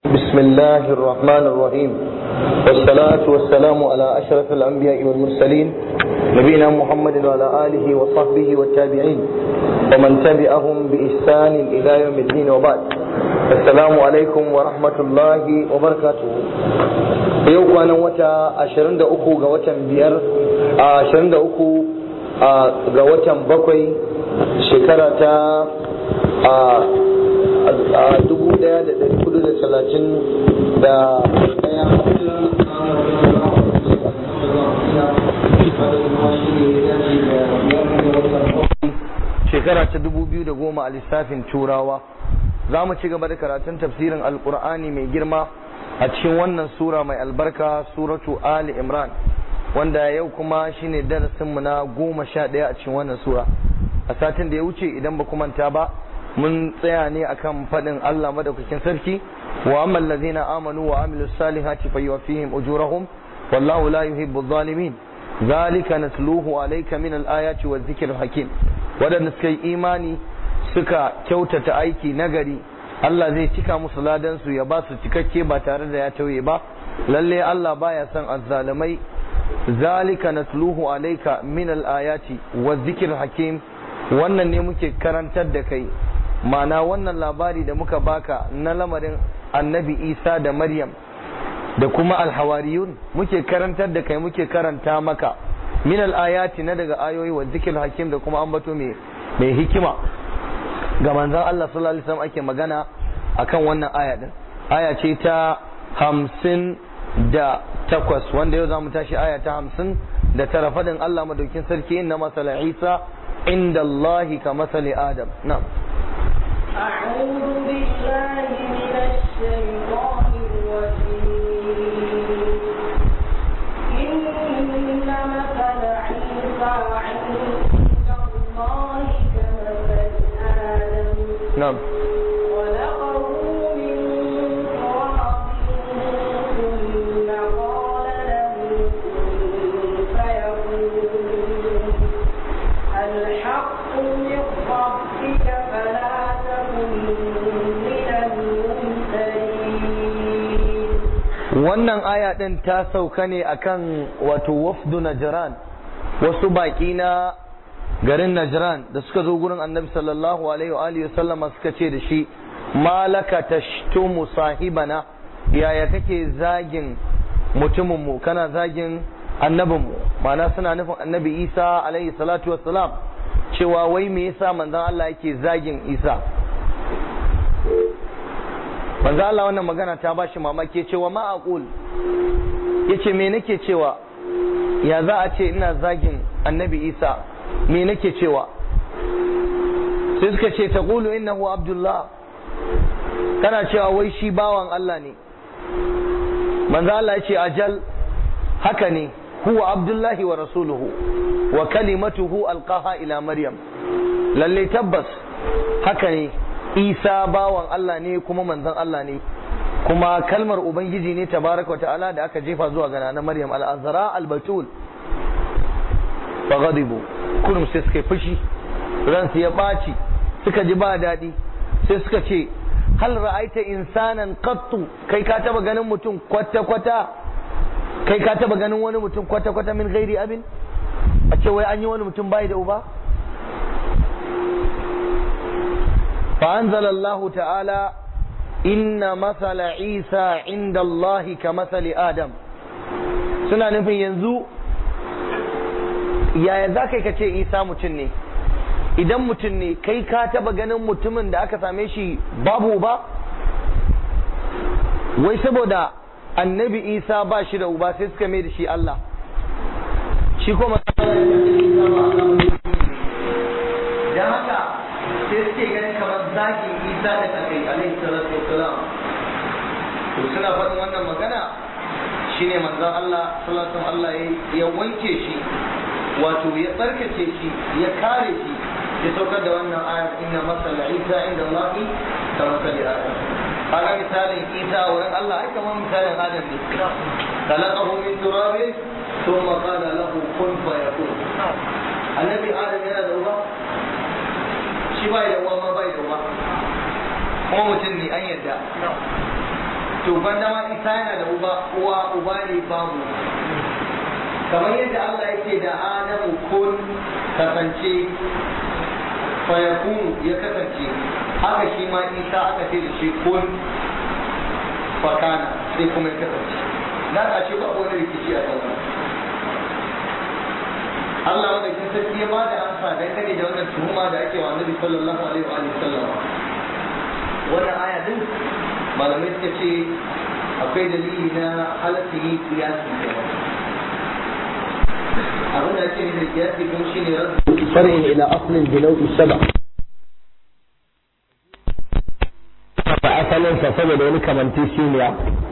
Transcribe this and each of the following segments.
بسم الله الرحمن الرحيم والصلاة والسلام على أشرف الأنبياء والمرسلين نبينا محمد وعلى آله وصحبه والتابعين ومن تبعهم بإحسان إلى يوم الدين وبعد السلام عليكم ورحمة الله وبركاته يوم أنا وتا 23 ga watan biyar 23 ga watan bakwai shekara ta 2010 a lissafin turawa. Za mu ci gaba da karatun tafsirin alkur'ani mai girma a cikin wannan sura mai albarka, suratu Ali Imran, wanda yau kuma shine darasinmu na 11 a cikin wannan sura. A satin da ya wuce idan ba ku manta ba, mun tsaya ne akan faɗin Allah madaukakin sarki, wa ammal ladzina amanu wa amilus salihati fayuwaffihim ujurahum wallahu la yuhibbu adh-dhalimin zalika natluhu alayka min al-ayati wadh-dhikril hakim. Wadanda suka yi imani suka kyautata aiki nagari, Allah zai cika musu ladan su ya ba su cikakke ba tare da ya tauye ba. Lalle Allah baya son azzalimai. Zalika natluhu alayka min al-ayati wadh-dhikril hakim. Wannan ne muke karantar da kai, ma'ana wannan labari da muka baka na lamarin annabi Isa da Maryam da kuma alhawariyun muke karantar da kai, muke karanta maka min al-ayati na daga ayoyi wa zikril hakim da kuma ambato mai hikima. Ga manzon Allah sallallahu alaihi wasallam ake magana akan wannan aya din. Aya ce ta 58 wanda yau zamu tashi aya ta 59 fadin Allah madaukin sarki, inna masala Isa inda Allah ka masali Adam. Na'am. أعوذ بالله من الشيطان الرجيم إن مثل عيسى عند الله كمثل آدم نعم. خلقه من تراب ثم قال له كن فيكون الحق من ربك فلا wannan aya din ta sauka ne akan wato wafdu Najran, wasu baki na garin Najran da suka zo gurin Annabi sallallahu alaihi wa alihi sallama suka ce da shi, malaka tashtumu sahibana, yaya kake zagin mutumin mu, kana zagin annabin mu. Ma'ana suna nufin Annabi Isa alaihi salatu wassalam, cewa wai me yasa manzon Allah yake zagin Isa. manzo Allah wannan magana ta bashi mamaki, cewa ma aqul, yace me nake cewa, ya za a ce ina zagin annabi Isa, me nake cewa? Sai suka ce taqulu innahu abdullah, kana cewa wai shi bawan Allah ne. Manzo Allah yace ajal, haka ne, huwa abdullahi wa rasuluhu wa kalimatuhu alqaha ila maryam. Lalle tabbas haka ne, Isa bawan Allah ne kuma manzon Allah ne, kuma kalmar Ubangiji ne tabaraka wa ta'ala da aka jefa zuwa ga na Maryam al-Azra al-Batul. Faghadibu, kullum sai suka fushi, ransu ya ɓaci, suka ji ba daɗi, sai suka ce hal ra'aita insanan qattu, kai ka taba ganin mutum kwata-kwata, kai ka taba ganin wani mutum kwata-kwata min ghairi abin, a ce wai an yi wani mutum bai da uba. فأنزل الله تعالى إن مثل عيسى عند الله كمثل آدم. suna nufin yanzu yaya za ka ce Isa mutum ne? Idan mutum ne, kai ka taba ganin mutumin da aka same shi babu ba? Wai saboda annabi Isa ba shi da uba sai suka mai da shi Allah. Shi kuma dan haka sai suke ganin kamar zagin Isa da kai alaihi salatu wassalam. To suna faɗin wannan magana shine manzon Allah sallallahu alaihi wasallam, Allah ya wanke shi, wato ya tsarkake shi, ya kare shi, ya saukar da wannan ayar inna masala Isa inda Allah ka masali Adam. Kaga misalin Isa a wurin Allah ai kamar misalin Adam ne. Khalaqahu min turabin thumma qala lahu kun fayakun. Annabi Adam yana da uba? Shi bai da uwa ma bai da uwa, kuma mutum ne an yadda. to banda ma isa yana da uba ne babu, kamar yadda Allah yake da Adamu kun kasance fayakunu ya kasance, haka shi ma isa aka ce da shi kun fakana sai kuma ya kasance. Na ƙashe ba wani rikici a kan Allah madaukin sarki ya bada amsa dangane da wannan tuhuma da ake wa Annabi sallallahu alaihi wa sallam. Wannan aya din malamai suka ce akwai dalili na halatta yi kiyasi da abin da ake nufi da kiyasi kuma shine raddu far'in ila aslin bi nau'i sab'a. Fa asalin sa saboda wani kamantacciya.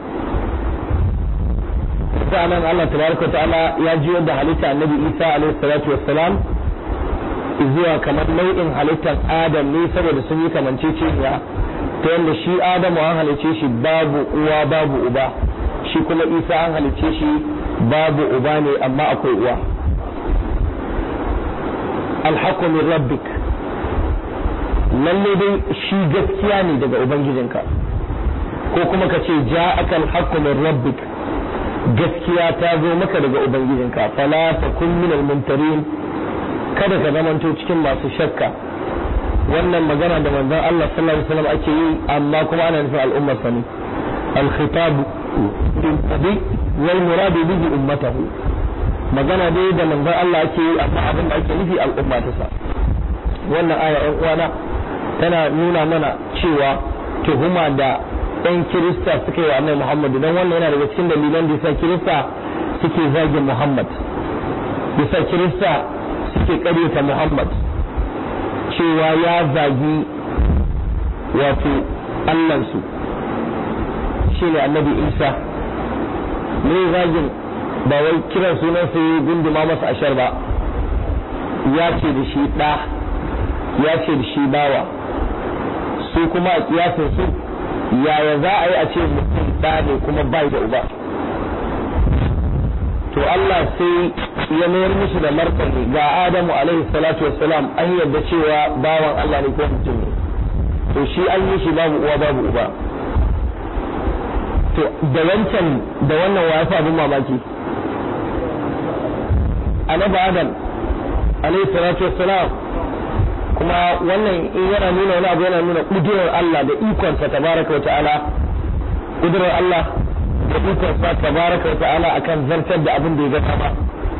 Sa'anan Allah tabaraka ta'ala ya ji da halitta Annabi Isa alaihi salatu wassalam zuwa kamar nau'in halittar Adam ne saboda sun yi kamanceceniya, ta yadda shi Adamu an halice shi babu uwa babu uba, shi kuma Isa an halice shi babu uba ne amma akwai uwa. Alhaqqu min rabbik, lalle dai shi gaskiya ne daga ubangijinka, ko kuma ka ce ja'aka alhaqqu min rabbik, gaskiya ta zo maka daga ubangijinka. Fala takun minal mumtarin, kada ka zamanto cikin masu shakka. Wannan magana da manzon Allah sallallahu alaihi wasallam ake yi, amma kuma ana nufin al'ummar sa ne. Al-khitab bi wal murad bihi ummatahu, magana dai da manzon Allah ake yi, amma abin da ake nufi al'umma ta sa. Wannan aya ɗan uwana tana nuna mana cewa tuhuma da ɗan Kirista suka yi wa Annabi Muhammad, don wannan yana daga cikin dalilan da yasa Kirista suke zagin Muhammad, yasa Kirista suke ƙaryata Muhammad, cewa ya zagi wato Allahnsu shi ne Annabi Isa. Me zagin ba wai kiran sunan su gunduma masa ashar ba, ya ce da shi ɗa, ya ce da shi bawa. Su kuma a kiyasin su yaya za a yi a ce mutum ɗa ne kuma bai da uba? To Allah sai ya mayar musu da martani ga Adamu alaihi salatu wassalam, an yarda cewa bawan Allah ne ko mutum ne, to shi an yi shi babu uwa babu uba. To da wancan da wannan wa yafi abin mamaki? Annabi Adam alaihi salatu wassalam, kuma wannan in yana nuna wani abu yana nuna kudurar Allah da ikonsa tabaraka wa ta'ala, kudurar Allah da ikonsa tabaraka wa ta'ala akan zartar da abin da ya ga ba.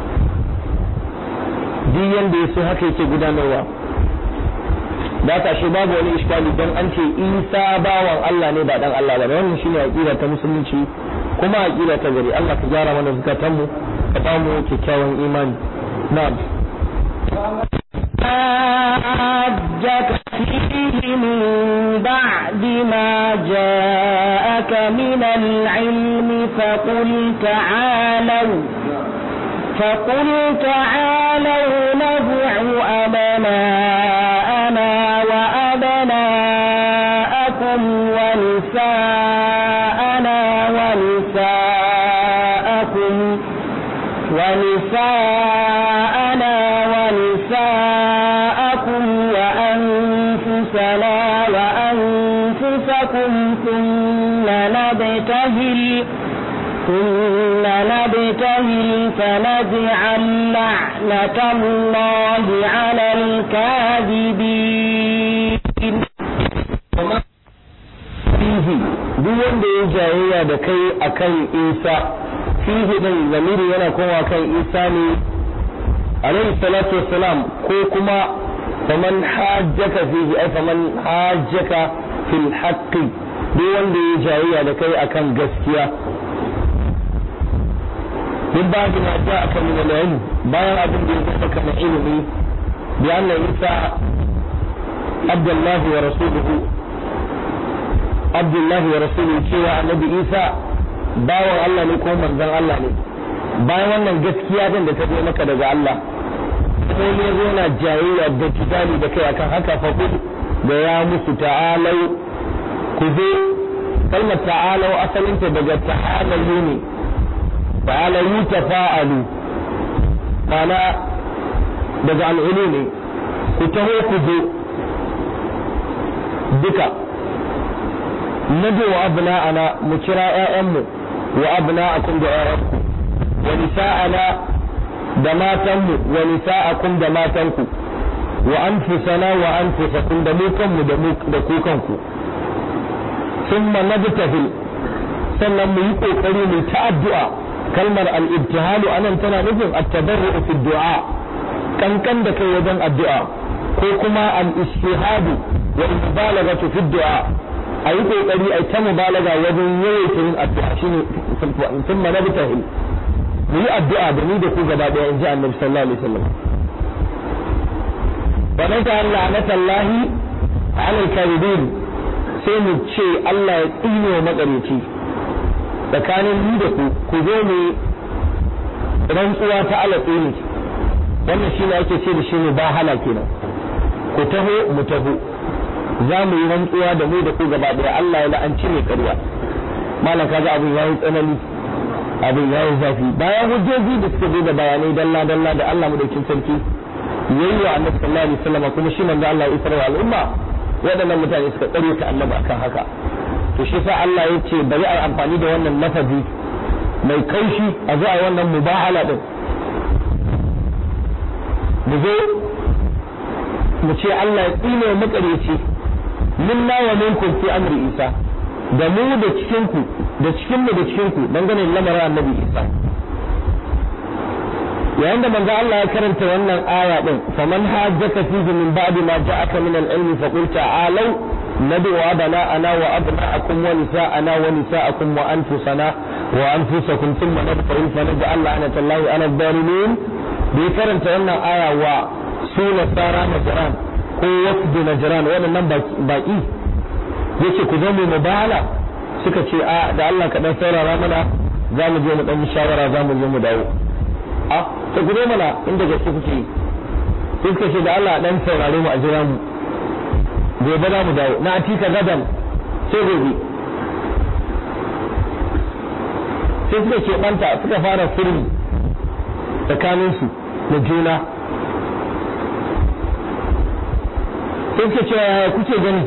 Duk yanda ya so haka yake gudanarwa. Da ka shi babu wani iskali don an ce Isa bawan Allah ne ba dan Allah ba. Wannan shine aqida ta musulunci kuma aqida ta gari. Allah ka gyara mana zakatanmu, ka ba mu kyakkyawan imani. Na'am. حاجك فيه من بعد ما جاءك من العلم فقل تعالوا ندع أبناءنا وأبناءكم ونساءنا ونساءكم وأنفسنا وأنفسكم ثم نبتهل فنجعل لعنة الله على الكاذبين. duk wanda ya jayayya da kai akan Isa, fihi din zamiri yana kowa kan Isa ne alaihi salatu wassalam, ko kuma faman hajjaka fihi ay faman hajjaka fil haqqi, duk wanda ya jayayya da kai akan gaskiya. min ba da ja aka min al-ilm, bayan abin da ya saka na ilimi, bi anna Isa Abdullahi wa rasuluhu, Abdullahi wa rasuluhu, cewa Annabi Isa bawan Allah ne ko manzon Allah ne. Bayan wannan gaskiya din da ta zo maka daga Allah, sai ne zo na jayayya da kidali da kai akan haka, fa da ya musu ta'alau, ku zo. Kalmar ta'alau asalinta daga ta'alalu ne, ta'alalu tafa'alu, mana daga al'ulu ne, ku taho ku zo duka. nadu abna'ana mu kira ƴaƴanmu wa abna'akum da ƴaƴanku wa nisa'ana da matanmu wa nisa'akum da matanku wa anfusana wa anfusakum da mu kanmu da ku kanku thumma nabtahil sannan mu yi kokari mu ta addu'a kalmar al-ibtihalu anan tana nufin at-tadarru fi du'a kankan da kai wajen addu'a ko kuma al-istihadu wal mubalaghatu fi du'a ayi kokari ai ta mubalaga wajen yawaita yin addu'a shine thumma nabtahil mu yi addu'a da ni da ku gaba daya inji Annabi sallallahu alaihi wasallam wa naj'al la'natallahi 'ala al-kadhibin sai mu ce Allah ya tsine wa magareci tsakanin ni da ku zo mu rantsuwa ta alaƙini wannan shi ne ake ce da shi ne ba hala kenan ku taho mu taho za mu yi rantsuwa da mu da ku gaba daya Allah ya la'anci ne ƙarya malam kaga abin yayi tsanani abin yayi zafi bayan hujjoji da suka zo da bayanai dalla dalla da Allah madaukin sarki yayi wa Annabi sallallahu alaihi wasallam kuma shi manzo Allah ya isra wa al'umma waɗannan mutane suka tsare ta Annabi akan haka to shi sa Allah ya ce bari a yi amfani da wannan lafazi mai kaushi a zo a wannan mubahala din mu zo mu ce Allah ya tsine makareci minna wa minkum fi amri Isa da mu da cikin ku da cikin mu da cikin ku dangane da lamarin Annabi Isa yayin da manzo Allah ya karanta wannan aya din faman hajjaka fihi min ba'di ma ja'aka min al-ilmi fa qul ta'alu ندعو أبناءنا وأبناءكم ونساءنا ونساءكم وأنفسنا وأنفسكم ثم نبتهل فنجعل لعنة الله على الظالمين بكرم تقولنا آية وسورة سارة نجران ko wasu najiran waɗannan baƙi yake ku zo mu mubahala suka ce a da Allah ka dan saurara mana za mu je mu dan shawara za mu je mu dawo a ta gudo mana inda gaske kuke sai suka ce da Allah dan saurare mu a jira mu gobe za mu dawo na atika gadan sai gobe sai suka ce banta suka fara sirri tsakaninsu da juna sai suka ce yaya kuke gani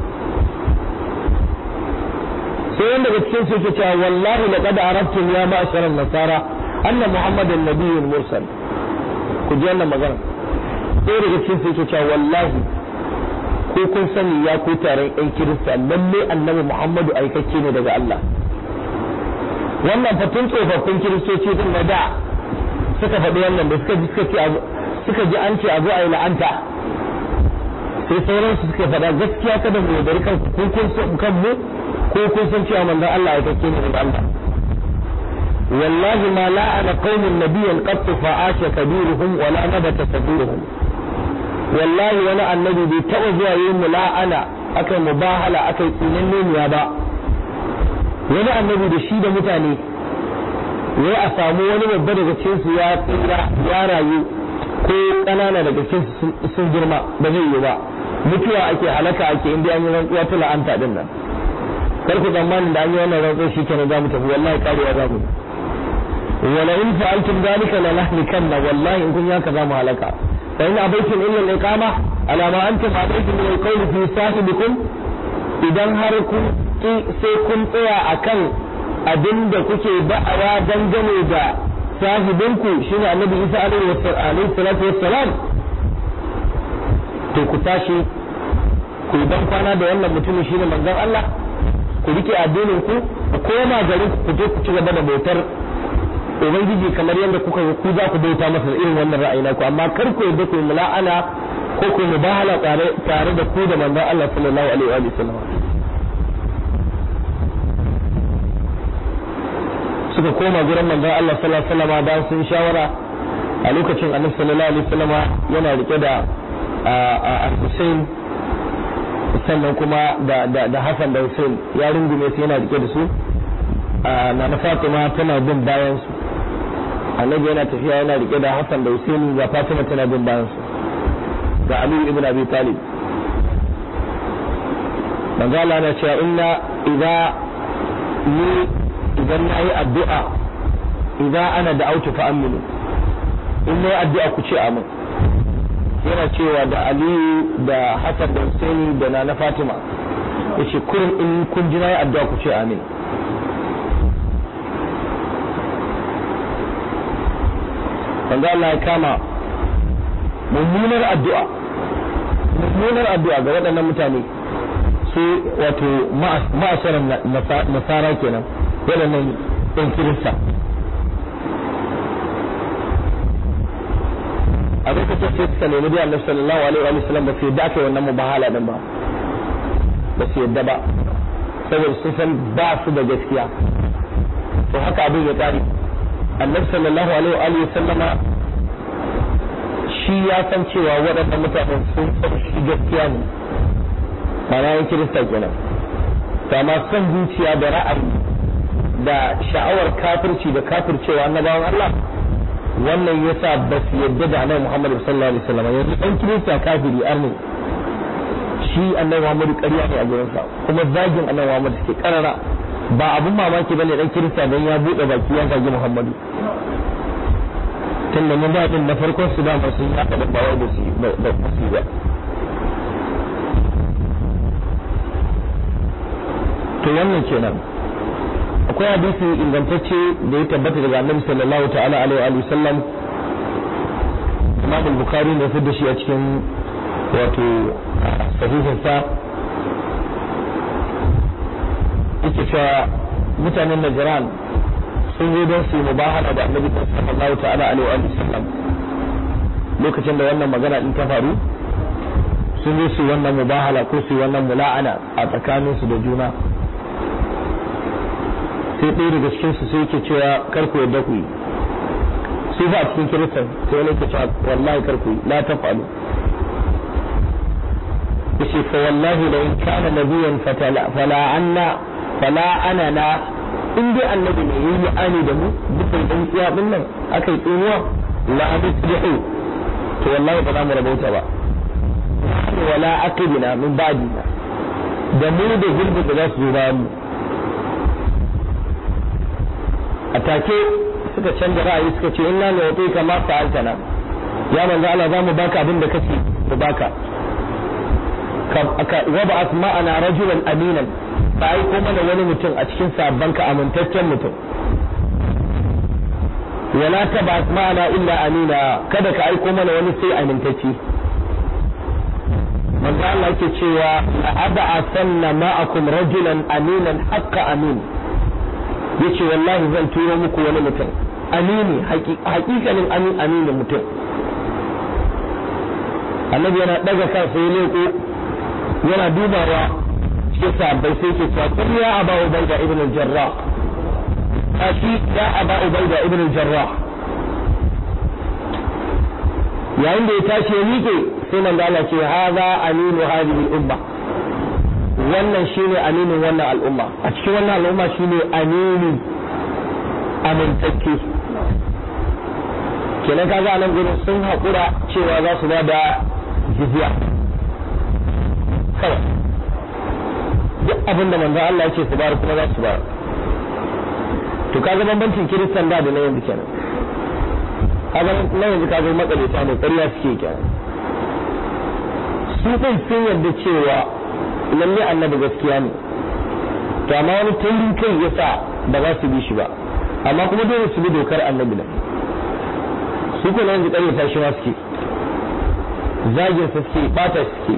sai wanda daga cikin su yake cewa wallahi laqad arabtum ya ma'ashara an-nasara anna muhammadan nabiyyun mursal ku ji wannan magana sai daga cikin su yake cewa wallahi ko kun sani ya ku taron ɗan kirista lalle annabi muhammadu aikakke ne daga Allah wannan fatun tsofaffin kiristoci din na da suka faɗi wannan da suka ji an ce a zo a yi la'anta sai sauransu suka faɗa gaskiya kada mu yaudari kanku ko kun san kanmu ko kun san cewa manzon Allah aikakke ne daga Allah wallahi ma la'ana qaumun nabiyyan qat fa'asha kabiruhum wa la nabata sabiruhum wallahi wani annabi bai taɓa zuwa yin mula'ana akai mubahala akai tsinanniya ba wani annabi da shi da mutane wai a samu wani babba daga cikin su ya tsira ya rayu ko ƙanana daga cikin su sun girma ba zai yi ba mutuwa ake halaka ake inda an yi rantsuwa ta la'anta din nan kar ku tsammanin da an yi wannan rantsuwa shi kenan za mu tafi wallahi karewa za mu wala in fa'altum dalika la nahlikanna wallahi in kun yaka za mu halaka fa in abaitum illa al-iqama ala ma antum abaitum min al-qawl fi sahibikum idan har kun sai kun tsaya akan abinda kuke da'awa dangane da sahibinku shine annabi Isa alaihi salatu wassalam to ku tashi ku dan kwana da wannan mutumin shine manzon Allah ku rike addinin ku ku koma garin ku je ku ci gaba da bautar ubangiji kamar yadda kuka ku za ku bauta masa irin wannan ra'ayi ku amma kar ku yadda ku mula'ana ko ku mubahala tare da ku da manzon Allah sallallahu alaihi wa sallam suka koma gurin manzon Allah sallallahu alaihi wasallam da sun shawara a lokacin Annabi sallallahu alaihi wasallam yana rike da Hussein sannan kuma da Hassan da Hussein ya rungume su yana rike da su na Fatima tana bin bayan su Annabi yana tafiya yana rike da Hassan da Hussein ga Fatima tana bin bayan su ga Ali ibn Abi Talib manzo Allah ya ce inna idan na yi addu'a idan ana da autu fa aminu in na yi addu'a ku ce amin yana cewa da Aliyu da Hassan da Husaini da Nana Fatima yace kurin in kun ji nayi addu'a ku ce amin. manzo Allah ya kama mummunar addu'a ga waɗannan mutane su wato ma'asharan nasara kenan waɗannan ɗan kirista. a lokacin sai suka nemi da Annabi sallallahu alaihi wa sallam ba su yadda aka yi wannan mubahala din ba su yadda ba saboda sun san ba su da gaskiya. to haka abin ya tsari. Annabi sallallahu alaihi wa sallama shi ya san cewa waɗannan mutanen sun san shi gaskiya ne ma'ana yan kirista kenan. to amma son zuciya da ra'ayi da sha'awar kafirci da kafircewa annabawan Allah wannan yasa ba su yadda da Annabi Muhammad sallallahu alaihi wasallam. yanzu ɗan kirista kafiri arni shi Annabi Muhammad ƙarya ne a gurin sa kuma zagin Annabi Muhammad suke karara. ba abun mamaki bane ɗan kirista dan ya bude baki ya zagi Muhammadu. tunda mun da din na farkon su da sun haka da bawai da su ba. to wannan kenan akwai hadisi ingantacce da ya tabbata daga Annabi sallallahu ta'ala alaihi wa sallam. Imam al-Bukhari ne fidda shi a cikin wato sahihin sa yake cewa mutanen Najran sun zo don su yi mubahala da Annabi sallallahu ta'ala alaihi wa sallam lokacin da wannan magana din ta faru. sun zo su wannan mubahala ko su wannan mula'ana a tsakaninsu da juna. sai ɗaya daga cikin su sai yake cewa kar ku yadda ku yi. su ba a cikin kiristan sai wani yake cewa wallahi kar ku yi la taf'alu. yace fa wallahi la in kana nabiyyan fala anana in dai annabi ne yayi ani da mu dukkan dan tsiya din nan akai tsinuwa la adrihu to wallahi ba za mu rabauta ba wala aqibina min ba'dina da mu da gurbi da za su zo bayan mu. a take suka canza ra'ayi suka ce inna la yuti kama fa'altana ya manzo Allah za mu baka abin da kake mu baka. wa ba'ath ma'ana rajulan aminan ba ai ko mana wani mutum a cikin sabban ka amintaccen mutum. wala tab'ath ma'ana illa amina kada ka aiko mana wani sai amintacce. manzo Allah yake cewa ab'athanna ma'akum rajulan aminan haqqa amin. yace wallahi zan turo muku wani mutum amini hakikalin aminin mutum. annabi yana daga kansa ya leko yana dubawa cikin sahabbai sai ke cewa kun ya aba ubaida ibn al-jarrah kashi ya aba ubaida ibn al-jarrah. yayin da ya tashi ya miƙe sai manzo Allah ce hadha aminu hadhihi al-umma wannan shine aminin wannan al'umma a cikin wannan al'umma shine amini amintacce. kenan kaga anan gurin sun haƙura cewa za su ba da jizya kawai duk abin da manzo Allah ya ce su bayar kuma za su bayar. to kaga bambancin kiristan da na yanzu kenan. kaga na yanzu kaga makalita ne ƙarya suke kenan. su ɗin sun yarda cewa lalle annabi gaskiya ne to amma wani taurin kai yasa ba za su bi shi ba amma kuma dole su bi dokar annabi ne. su ko yanzu ƙaryata shi ma suke zagin su suke bata suke.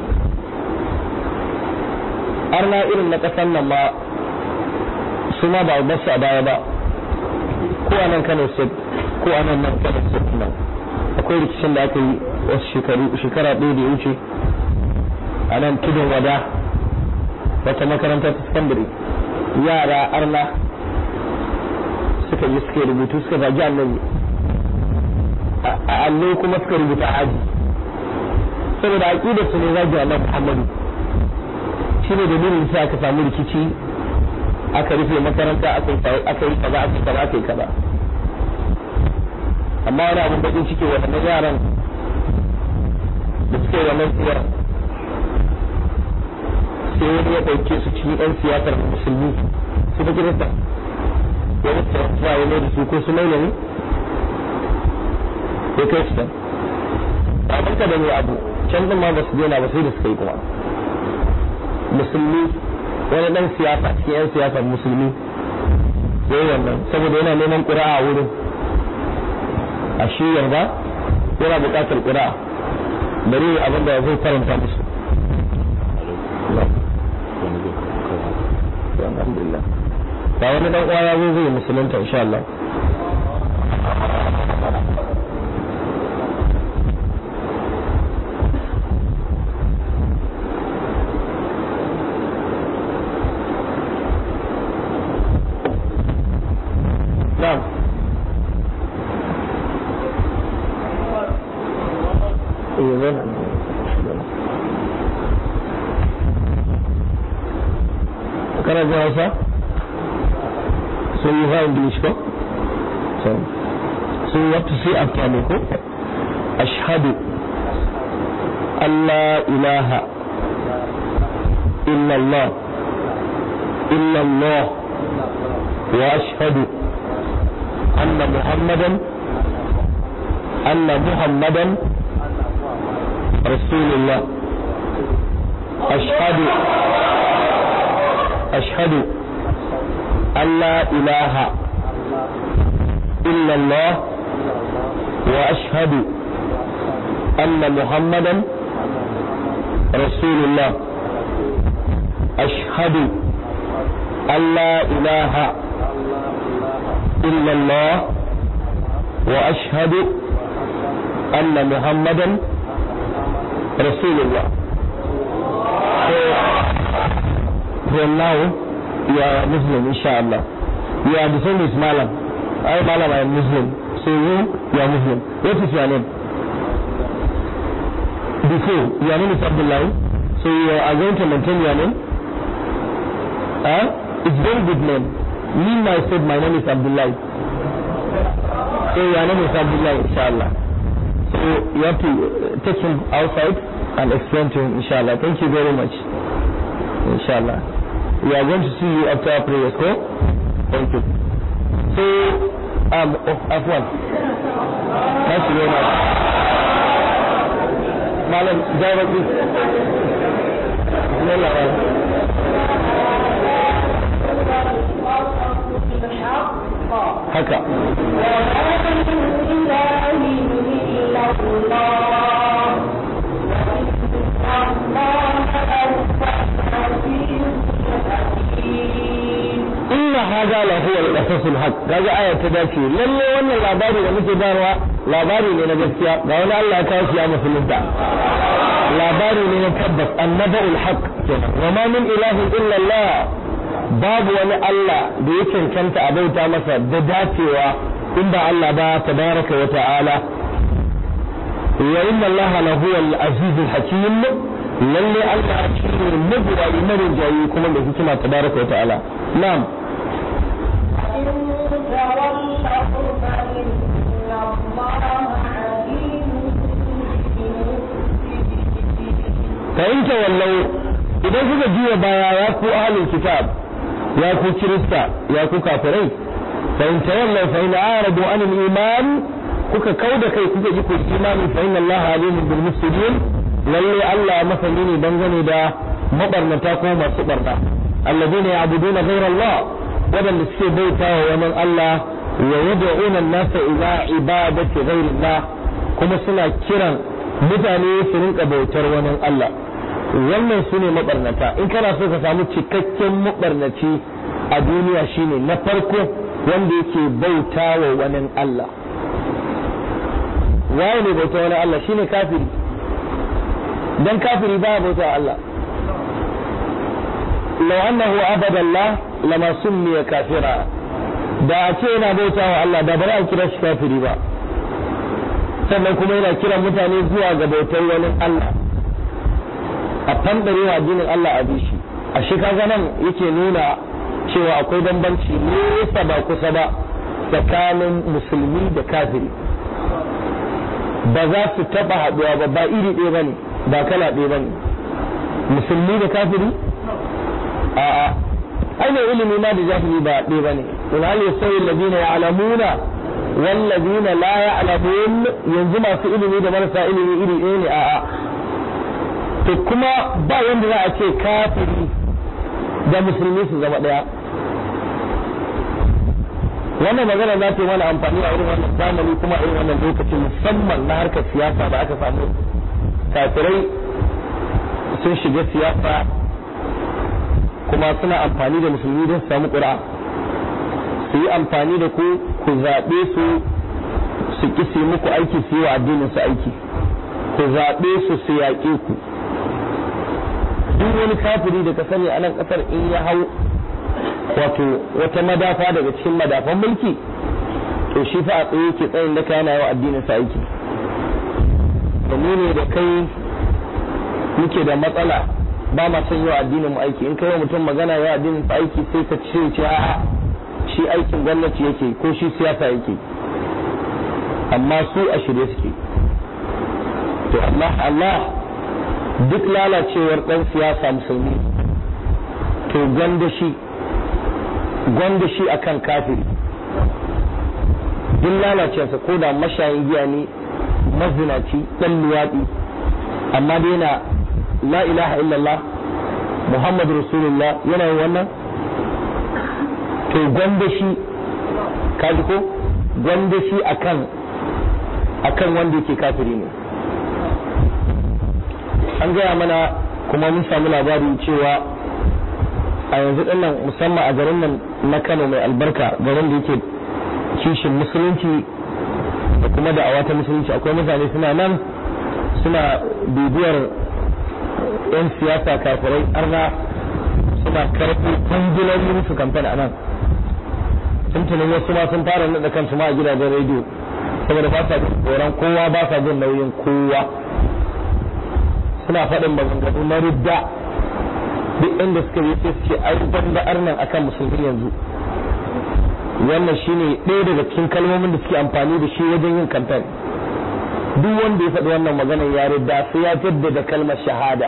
arna irin na ƙasar nan ma su ma ba basu a baya ba ko a nan Kano State ko a nan Kano State nan akwai rikicin da aka yi wasu shekara ɗaya da ya wuce a nan tudun wada wata makarantar secondary yara arna suka yi suka rubutu suka zagi annabi a allo kuma suka rubuta aji saboda aqidar su ne zagi annabi Muhammadu. shine dalilin sai aka samu rikici aka rufe makaranta aka yi kaza. amma wani abin bakin ciki waɗannan yaran da suke wannan siyar sai wani ya ɗauke su cikin ɗan siyasar musulmi su ta kirista ya mutu ya yi da su ko su maila ne ya kai su can ba banka da ne abu can ɗin ma ba su daina ba sai da suka yi kuma musulmi wani dan siyasa cikin 'yan siyasar musulmi ya yi wannan saboda yana neman ƙura'a wurin a shi yarda yana buƙatar ƙura'a bari abin da zai faranta musu alhamdulillah ba wani dan uwa ya zo zai musulunta insha Allah Can I go outside? So you have English, go? So you have to say after me, go? Ashhadu an la ilaha illallah wa ashhadu anna Muhammadan Rasulullah. أشهد أن لا إله إلا الله وأشهد أن محمدا رسول الله. أشهد أن لا إله إلا الله وأشهد أن محمدا رسول الله. From now, you are Muslim, inshallah. You are the same as Malam. I am Muslim. So you are Muslim. What is your name? Before, your name is Abdullah. So you are going to maintain your name? It's very good name. Me myself, my name is Abdullah. So your name is Abdullah, inshallah. So you have to take him outside and explain to him, inshallah. Thank you very much. Inshallah. We are going to see you after our prayer, so thank you. So, Afwan. Thank you very much. Malam, Jawab, please. Haka. Inna hada la huwa al-qasasul haq. Kaga aya ta dace lalle wannan labari da muke bayarwa labari ne na gaskiya ga wani Allah ya kawo shi ya musulunta labari ne na tabbas annaba'ul haq kenan wa ma min ilahin illa Allah babu wani Allah da ya cancanta a bauta masa da dacewa in ba Allah ba tabaraka wa ta'ala wa inna Allah la huwa al-aziz al-hakim lalle Allah shi ne mabudi marin jayi kuma da hikima tabaraka wa ta'ala na'am فإن تولوا إذا كنت جوا بايا ياكو أهل الكتاب ياكو كريستا ياكو كافرين فإن تولوا فإن أعرضوا عن الإيمان كوكا كودا كي كوكا جيكو الإيمان فإن الله عليم بالمفسدين للي الله مثليني بنغني دا مبرنتاكو مصبرنا الذين يعبدون غير الله ودن السي بيتا ومن الله ويدعون الناس إلى عبادة غير الله كما سنة كرا mutane su rinka bautar wani Allah wannan su ne mabarnata in kana so ka samu cikakken mabarnaci a duniya shine na farko wanda yake bauta wa wani Allah waye ne bauta wani Allah shine kafiri dan kafiri ba bauta Allah law annahu abada Allah lama summiya kafira da a ce yana bauta wa Allah da ba za a kira shi kafiri ba sannan kuma yana kiran mutane zuwa ga bautar wani Allah a fandarewa addinin Allah a bishi a shi kaga nan yake nuna cewa akwai bambanci nesa ba kusa ba tsakanin musulmi da kafiri ba za su taba haduwa ba ba iri ɗaya bane ba kala ɗaya bane musulmi da kafiri a'a ai ne ilimi ma da jahili ba ɗaya bane in hal yasawi alladhina ya'lamuna والذين لا يعلمون yanzu masu ilimi da marasa ilimi iri ɗaya ne a'a to kuma ba yanda za a ce kafiri da musulmi su zama ɗaya. Wannan magana za ta yi mana amfani a irin wannan zamani kuma a irin wannan lokacin musamman na harkar siyasa da aka samu kafirai sun shiga siyasa kuma suna amfani da musulmi don su samu ƙuri'a, su yi amfani da ku zaɓe su ƙi su yi muku aiki, su yi wa addinin su aiki, ku zaɓe su yaƙe ku. Duk wani kafiri da ka sani a nan ƙasar in ya hau wato wata madafa daga cikin madafan mulki, to shi fa a tsaye ke tsayin da kana yawa addinin sa aiki. Da mu ne da kai muke da matsala, ba ma son yawa addinin mu aiki. In kai wa mutum magana yawa addinin sa aiki sai ka ce a'a shi aikin gwamnati yake ko shi siyasa yake, amma su a shirye suke. To Allah duk lalacewar dan siyasa musulmi to gwanda shi akan kafiri. Duk lalacewarsa ko da mashayin giya ne, mazinaci, dan luwaɗi, amma dai yana la ilaha illallah Muhammadu Rasulullah yana yin wannan, to gwanda shi kaji ko gwanda shi akan wanda yake kafiri ne. An gaya mana kuma mun samu labari cewa a yanzu dinnan musamman a garin nan na Kano mai albarka, garin da yake kishin musulunci da kuma da'awa ta musulunci, akwai mutane suna nan suna bibiyar 'yan siyasa kafirai arna, suna karɓi kwangiloyin su kamfen a nan. Tuntunin wasu ma sun fara naɗa kansu ma a gidajen rediyo saboda ba sa tsoron kowa, ba sa jin nauyin kowa. Suna faɗin maganganu na ridda, duk inda suka yi sai su ce ai banda arnan akan musulmi yanzu. Wannan shine ɗaya daga cikin kalmomin da suke amfani da shi wajen yin kamfen. Duk wanda ya faɗi wannan maganar ya ridda sai ya jaddada kalmar shahada.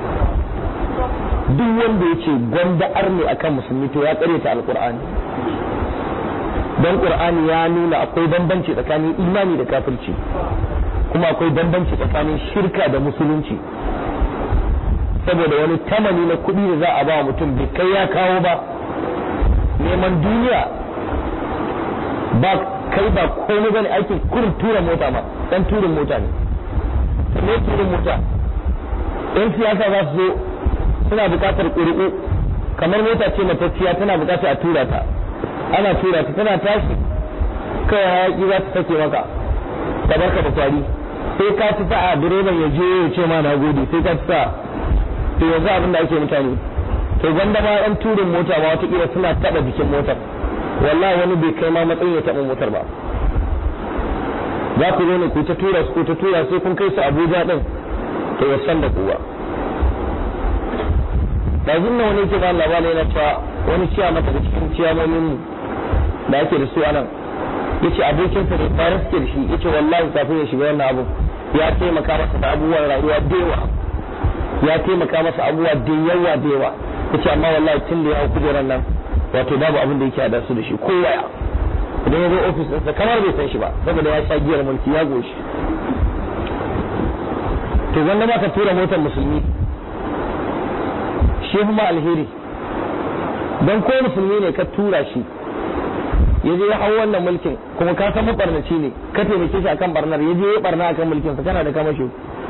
Duk wanda ya ce gwanda arne akan musulmi to ya ƙaryata alƙur'ani. Don ƙur'ani ya nuna akwai bambanci tsakanin imani da kafirci, kuma akwai bambanci tsakanin shirka da musulunci. Saboda wani tamani na kuɗi da za a ba mutum bai kai ya kawo ba, neman duniya ba kai ba komai bane, aikin kurin tura mota ma, dan turin mota ne. Me turin mota? Yan siyasa za su zo suna buƙatar ƙuri'u, kamar mota ce matacciya tana buƙatar a tura ta, ana tura ta tana tashi kawai hayaƙi za ta sake maka ta barka da kwari, sai ka ci sa'a direban ya je ya ce ma na gode, sai ka ci sa'a. To yanzu abin da ake mutane, to gwanda ma ɗan turin mota ma watakila suna taɓa jikin motar, wallahi wani bai kai ma matsayin ya taɓa motar ba. Za ku zo ne ku ta tura sai kun kai su Abuja ɗin, to ya san da kowa. Ɗazun nan wani ke ba labarai na cewa wani ciya mata da cikin ciyamomin da ake da su a nan, ya ce abokinsa ne tare suke da shi, ya ce wallahi kafin ya shiga wannan abu ya taimaka masa da abubuwan rayuwa da yawa, ya taimaka masa abubuwa da yawa. Ya ce amma wallahi tun da ya hau kujerar nan wato babu abin da yake hada su da shi ko waya. Idan ya zo ofis ɗinsa kamar bai san shi ba saboda ya sha giyar mulki ya goshi. To wanda ma ka tura motar musulmi shi kuma alheri, don ko musulmi ne ka tura shi ya je ya hau wannan mulkin kuma ka san mabarnaci ne, ka taimake shi akan barnar, ya je ya barna akan mulkin sa, kana da kamasho.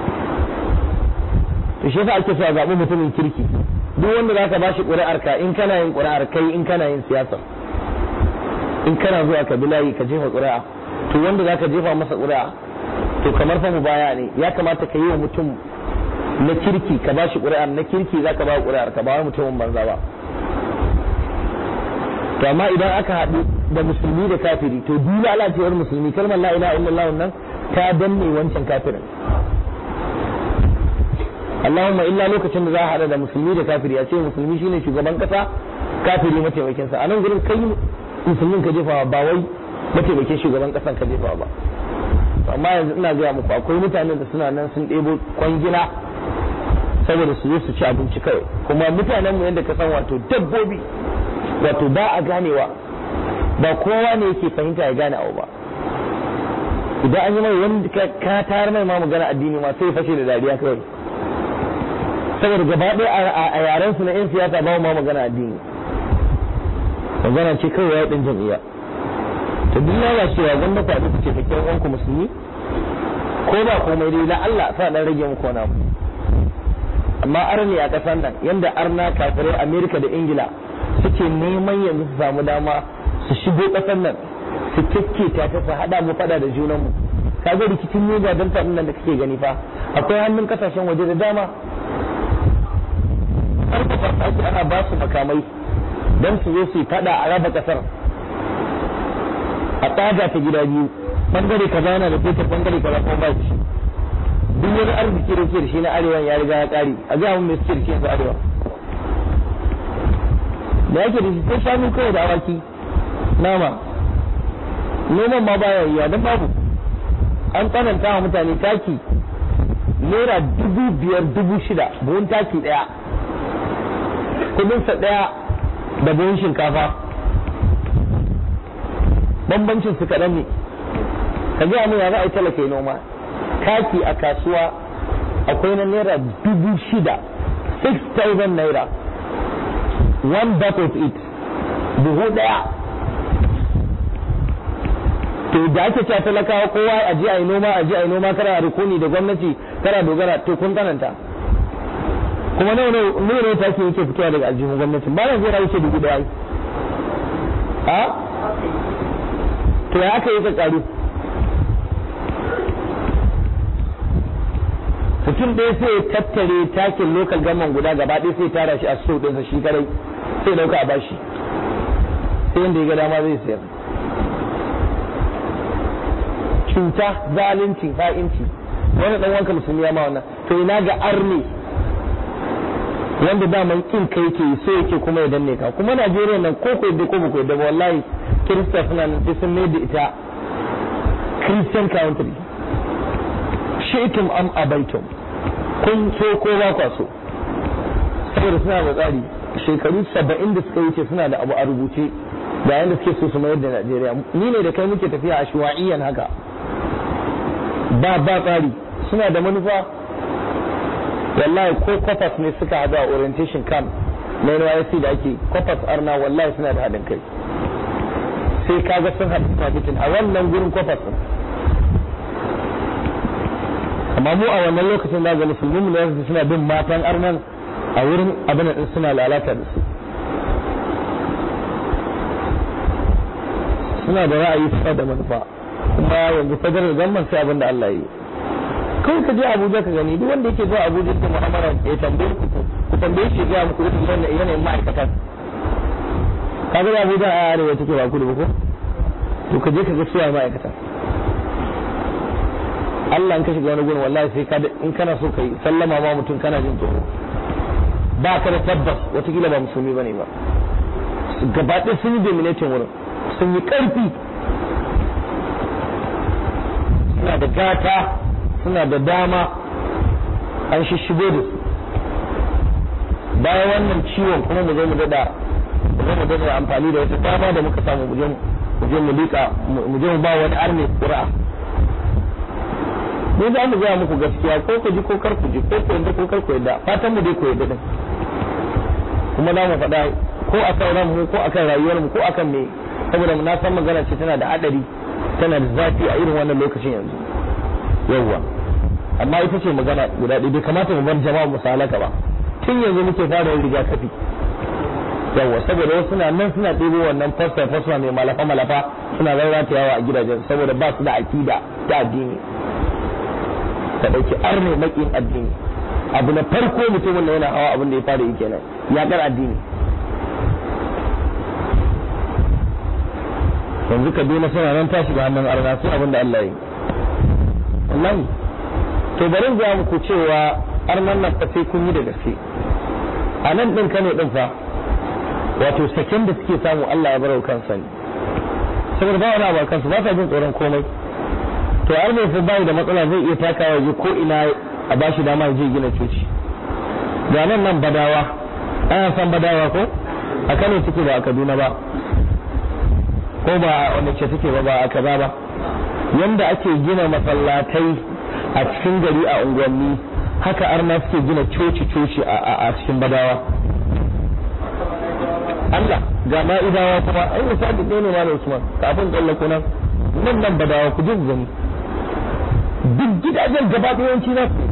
To shi yasa ake so a zaɓi mutumin kirki. Duk wanda zaka bashi ƙuri'ar ka, in kana yin ƙuri'ar kai, in kana yin siyasa, in kana zuwa ka bi layi ka jefa ƙuri'a, to wanda zaka jefa masa ƙuri'a to kamar fa mubaya ne, ya kamata ka yi wa mutum na kirki ka bashi ƙuri'ar na kirki, zaka ba ƙuri'ar ka, ba mutumin banza ba. To amma idan aka haɗu da musulmi da kafiri, to duk lalacewar musulmi kalmar la ilaha illallah nan ta danne wancan kafirin. Allahumma illa lokacin da za a haɗa da musulmi da kafiri, a ce musulmi shine shugaban kasa, kafiri mataimakin sa. A nan gurin kai musulmin ka jefawa, ba wai mataimakin shugaban kasan ka jefawa ba. Amma yanzu ina gaya muku akwai mutane da suna nan sun ɗebo kwangila saboda su zo su ci abinci kawai, kuma mutanen mu yadda ka san wato dabbobi, wato ba a ganewa, ba kowa ne yake fahimta ya gane abu ba. Idan an yi mai wani ka tayar mai ma magana addini ma sai fashe da dariya kawai. saboda gaba ɗaya a yaren su na 'yan siyasa ba ma magana addini, magana ce kawai ya ɗin jam'iyya. to duk lalacewa gwamna ku haɗu ce kake wanku musulmi ko ba komai dai la Allah sa dan rage muku wani abu. Amma arni a ƙasar nan yanda arna kafirai Amerika da Ingila suke neman yanzu su samu dama su shigo ƙasar nan su kekketa ta su haɗa mu faɗa da junanmu. Kaga rikicin ne ga danta nan da kake gani fa akwai hannun kasashen waje da dama. Har da farfaki ana ba su makamai don su zo su faɗa a raba ƙasar, a tsaga ta gida biyu, bangare kaza yana da fetur bangare kaza kuma ba shi. Duk wani arziki da ke da shi na arewa ya riga ya ƙare, a ga mun me suke da shi yanzu arewa. Da yake da shi sai shanu kawai da awaki, nama, noman ma baya yiwa don babu. An tsananta wa mutane taki naira 5,000-6,000 buhun taki ɗaya, kudinsa ɗaya da buhun shinkafa, bambancin su kaɗan ne. Ka gaya mun ya za a yi talaka yi noma, taki a kasuwa akwai na naira 6,000, 6,000 naira, one bag of it, buhu ɗaya. To da ake cewa talakawa kowa a je a yi noma kana rukuni da gwamnati kana dogara, to kun tsananta. Kuma nawa ne take yake fitowa daga aljihun gwamnati ba na zai wuce 1,000. A to ya aka yi ka karu mutum ɗaya sai ya tattare takin local government guda gaba ɗaya sai tara shi a so ɗinsa shi kadai sai dauka a bashi sai yanda ya ga dama zai sayar. Cuta, zalunci, fa'inci, wani ɗan wanka musulmi ya ma wannan, to ina ga arni wanda daman kin kai ke so yake kuma ya danne ka. Kuma Najeriya nan ko ko yadda ko ba ko yadda wallahi Kirista suna nan sai sun mai da ita Christian country. Shaitum am abaitum, kun so ko ba kwa so, saboda suna da tsari. Shekaru 70 da suka wuce suna da abu a rubuce da yanda suke so su mayar da Najeriya. Ni ne da kai muke tafiya a shuwa'iyyan haka. Ba tsari, suna da manufa. Wallahi ko kwafas ne suka haɗu a orientation camp na NYSC da ake kwafas arna, wallahi suna da haɗin kai. Sai kaga sun haɗu suna fitin a wannan gurin kwafas ɗin. Amma mu a wannan lokacin da ga musulmi mu ne suna bin matan arnan a wurin abin din suna lalata da su. Suna da ra'ayi, suna da manufa. Kuma yanzu federal government sai abin da Allah yi. Kawai ka je Abuja ka gani duk wanda yake zuwa Abuja ta mu'amala ya tambaye ku tambaye shi ga muku irin yanayin ma'aikatan. Ka ga Abuja a arewa take ba kudu ba ko? To ka je ka ga suwa ma'aikatan. Allah in ka shiga wani gurin wallahi sai ka in kana so kai sallama ma mutum kana jin tsoro. Ba ka da tabbas watakila ba musulmi bane ba. Gaba ɗaya sun yi dominating wurin, sun yi ƙarfi, suna da gata, suna da dama, an shishigo da su. Bayan wannan ciwon kuma mu zo mu dada amfani da wata dama da muka samu mu je mu ba wani arne ƙura'a. Mu za mu gaya muku gaskiya ko ku ji ko kar ku ji, ko ku yadda ko kar ku yadda, fatan mu dai ku yadda din. Kuma za mu faɗa ko akan ran mu ko akan rayuwar mu ko akan me, saboda na san magana ce tana da hadari, tana da zafi a irin wannan lokacin yanzu. Yawwa. Amma ita ce magana guda ɗaya, bai kamata mu bar jama'a mu salaka ba. Tun yanzu muke fara yin rigakafi. Yawwa, saboda wasu suna nan suna ɗebo wannan fasta mai malafa suna rarratayawa a gidajen saboda ba su da akida ta addini. Ka ɗauki arne maƙin addini. Abu na farko mutumin da yana hawa abin da ya fara yi kenan, yaƙar addini. Yanzu Kaduna suna nan tashi da hannun arna sai abin da Allah ya yi. Wallahi. To bari ga muku cewa arnan nan fa sai kun yi da gaske. A nan ɗin Kano ɗin fa, wato saken da suke samu Allah ya barau kansa ne. Saboda ba wani abu a kansu, ba sa jin tsoron komai. To har mai fa bai da matsala zai iya takawa je ko ina a bashi dama ya je gina coci. Ga nan Badawa, ana san Badawa ko? A Kano take ba a Kaduna ba. Ko ba wanda ce take ba a kaza ba. Yanda ake gina masallatai a cikin gari a unguwanni, haka arna suke gina coci a cikin badawa. Allah ga ma'idawa kuma ai misali ɗaya ne malam Usman kafin tsallako nan badawa ku je ku gani duk gidajen gaba ɗayanci na su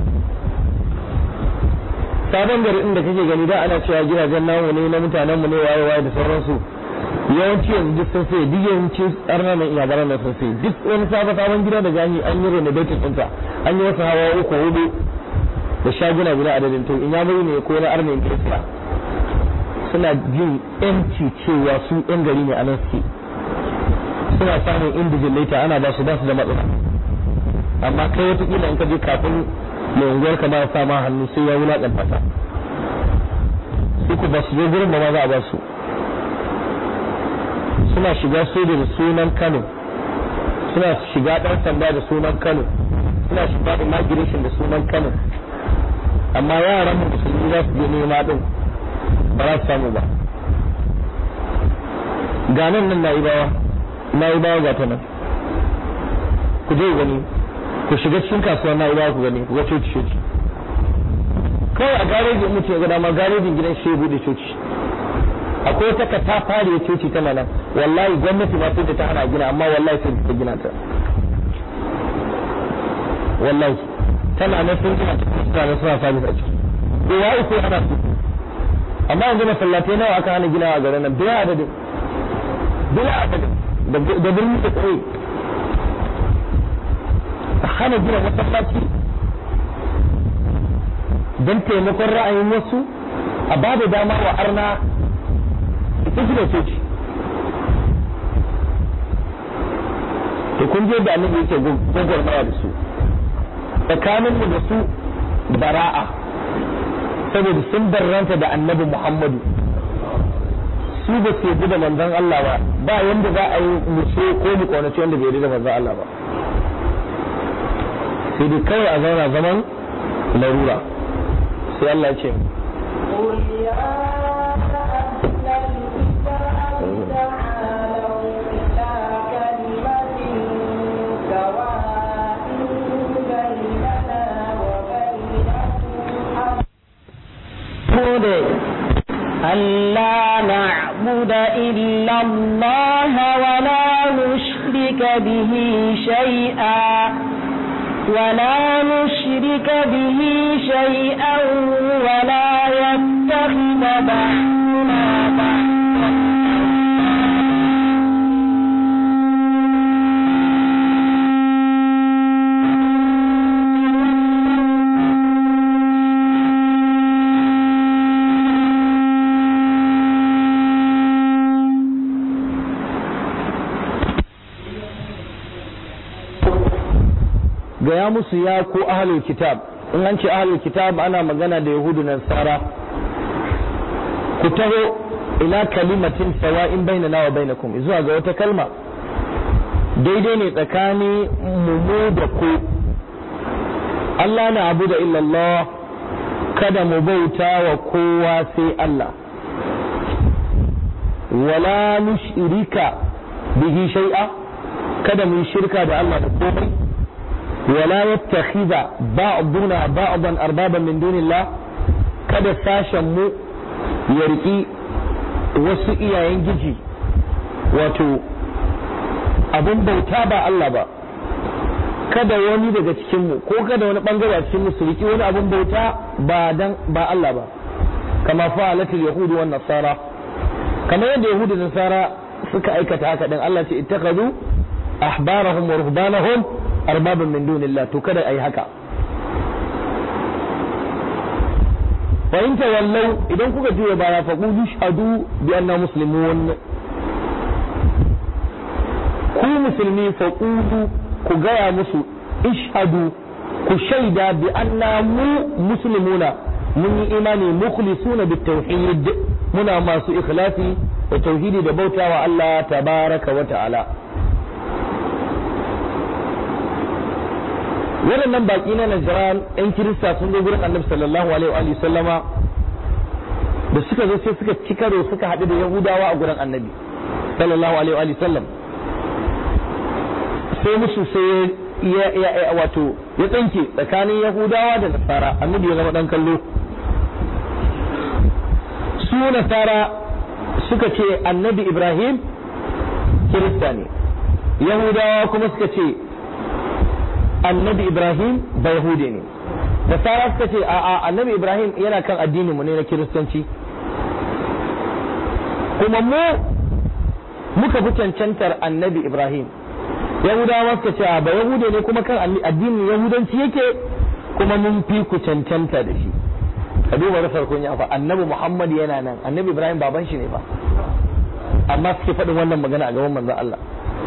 sabon gari inda kake gani da ana cewa gidajen namu ne na mutanen mu ne waye da sauransu yawanci yanzu duk sun sai duk yawanci arna nan iya baran sun sai duk wani sabon gida da gani an yi renovating ɗinsa an yi wasu hawa 3-4 da shaguna guda adadin to in ya mai ne ko na arna kirista suna jin yanci cewa su yan gari ne a nan suke suna samun individualita ana ba su da matsala amma kai wata kila in ka je kafin mai unguwar ka ba sa ma hannu sai ya wulaƙanta ta su ku ba su zo gurin ba ma za a ba su suna shiga soja da sunan Kano suna shiga ɗan sanda da sunan Kano suna shiga immigration da sunan Kano amma yaran mu musulmi za su je nema din ba za su samu ba ga nan na'ibawa ga ta nan ku je gani ku shiga cikin kasuwar na'ibawa ku gani ku ga coci kawai a garejin mutu ya ga dama garejin gidan shi bude coci akwai wata katafariya coci tana nan wallahi gwamnati ba sai ta hana gina amma wallahi sai ta gina ta wallahi tana nan sun gina ta suna sabis a ciki ko ya uku ana su amma yanzu masallatai nawa aka hana gina a garin nan bila adadin da birni da tsaye a hana gina masallaci don taimakon ra'ayin wasu a ba da dama wa arna ita gina coci to kun je da annabi yake gwagwarmaya da su tsakanin da su bara'a saboda sun barranta da annabi Muhammadu su ba su yi da manzon Allah ba yanda za a yi musu ko mu kaunaci wanda bai yi da manzon Allah ba sai dai kawai a zauna zaman larura sai Allah ya ce ألا نعبد إلا الله ولا نشرك به شيئا ولا يتخذ بعضنا بعضا gaya musu ya ko ahlul kitab in an ce ahlul kitab ana magana da yahudu nan sara ku taho ila kalimatin sawa'in bainana wa bainakum zuwa ga wata kalma daidai ne tsakani mu da ku Allah na abu da illallah kada mu bauta wa kowa sai Allah wala nushrika bihi shay'a kada mu shirka da Allah da komai ولا يتخذ بعضنا بعضا اربابا من دون الله kada sashen mu ya riki wasu iyayen giji wato abin bauta ba Allah ba kada wani daga cikin mu ko kada wani bangare a cikin mu su riki wani abin bauta ba Allah ba kama fa'alatul yahud wan nasara kamar yadda yahudu da nasara suka aikata haka din Allah ce ittakhadhu ahbarahum wa ruhbanahum arbabin min dunillah to kada ai haka wa in tawallau idan kuka juya baya fa qulu shahadu bi anna muslimun ku musulmi fa qulu ku gaya musu ishhadu ku shaida bi anna mu muslimuna mun yi imani mukhlisuna bit tauhid muna masu ikhlasi da tauhidi da bautawa Allah tabaraka wa ta'ala waɗannan baƙi na Najran ɗan Kirista sun zo gurin Annabi sallallahu alaihi wa sallama da suka zo sai suka ci karo suka haɗu da Yahudawa a gurin Annabi sallallahu alaihi wa sallam sai musu sai wato ya tsinke tsakanin Yahudawa da Nasara. Annabi ya zama dan kallo. Su Nasara suka ce Annabi Ibrahim Kirista ne, Yahudawa kuma suka ce Annabi Ibrahim ba Yahudi ne. Nasara suka ce a'a Annabi Ibrahim yana kan addinin mu ne na Kiristanci. Kuma muka fi cancantar Annabi Ibrahim. Yahudawa suka ce ba Yahude ne kuma kan addinin Yahudanci yake, kuma mun fi ku cancanta da shi. Ka duba rasar kunya fa, Annabi Muhammad yana nan, Annabi Ibrahim baban shi ne fa, amma suke faɗin wannan magana a gaban manzon Allah.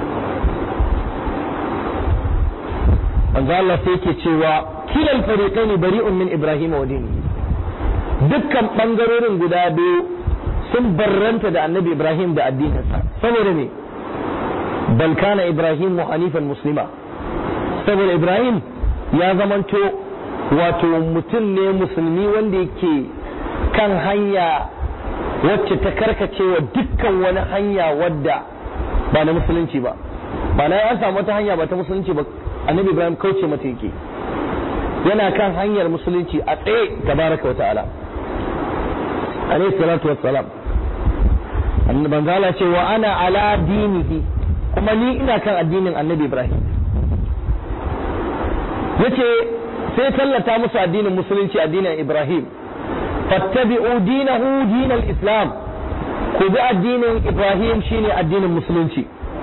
Manzon Allah sai yake cewa kilal fariqaini bari'un min Ibrahim wa dinihi. Dukkan bangarorin guda biyu sun barranta da Annabi Ibrahim da addininsa. Saboda me? Bal kana Ibrahim hanifan muslima. Saboda Ibrahim ya zamanto wato mutum ne musulmi wanda yake kan hanya wacce ta karkacewa dukkan wani hanya wadda ba na musulunci ba. Ba na ya samu wata hanya ba ta musulunci ba, Annabi Ibrahim kauce mata yake. Yana kan hanyar musulunci a tsaye tabaraka wa ta'ala. Alayhi salatu wassalam. Annabi Allah ce wa ana ala dinihi, kuma ni ina kan addinin Annabi Ibrahim. Yace sai tallata musu addinin musulunci, addinin Ibrahim. Fattabi'u dinahu dinal Islam. Ku bi addinin Ibrahim shine addinin musulunci.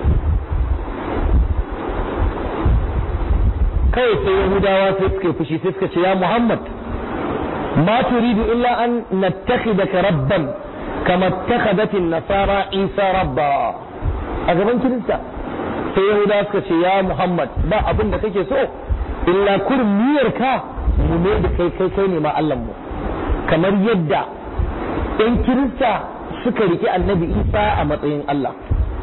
Kai sai Yahudawa sai suka fushi sai suka ce ya Muhammad ma turidu illa an nattakhidaka rabban kama takhadat an-nasara Isa rabba. A gaban Kirista sai Yahudawa suka ce ya Muhammad ba abin da kake so illa kurmiyar ka mu ne da kai ne ma Allah mu, kamar yadda ɗan Kirista suka rike Annabi Isa a matsayin Allah.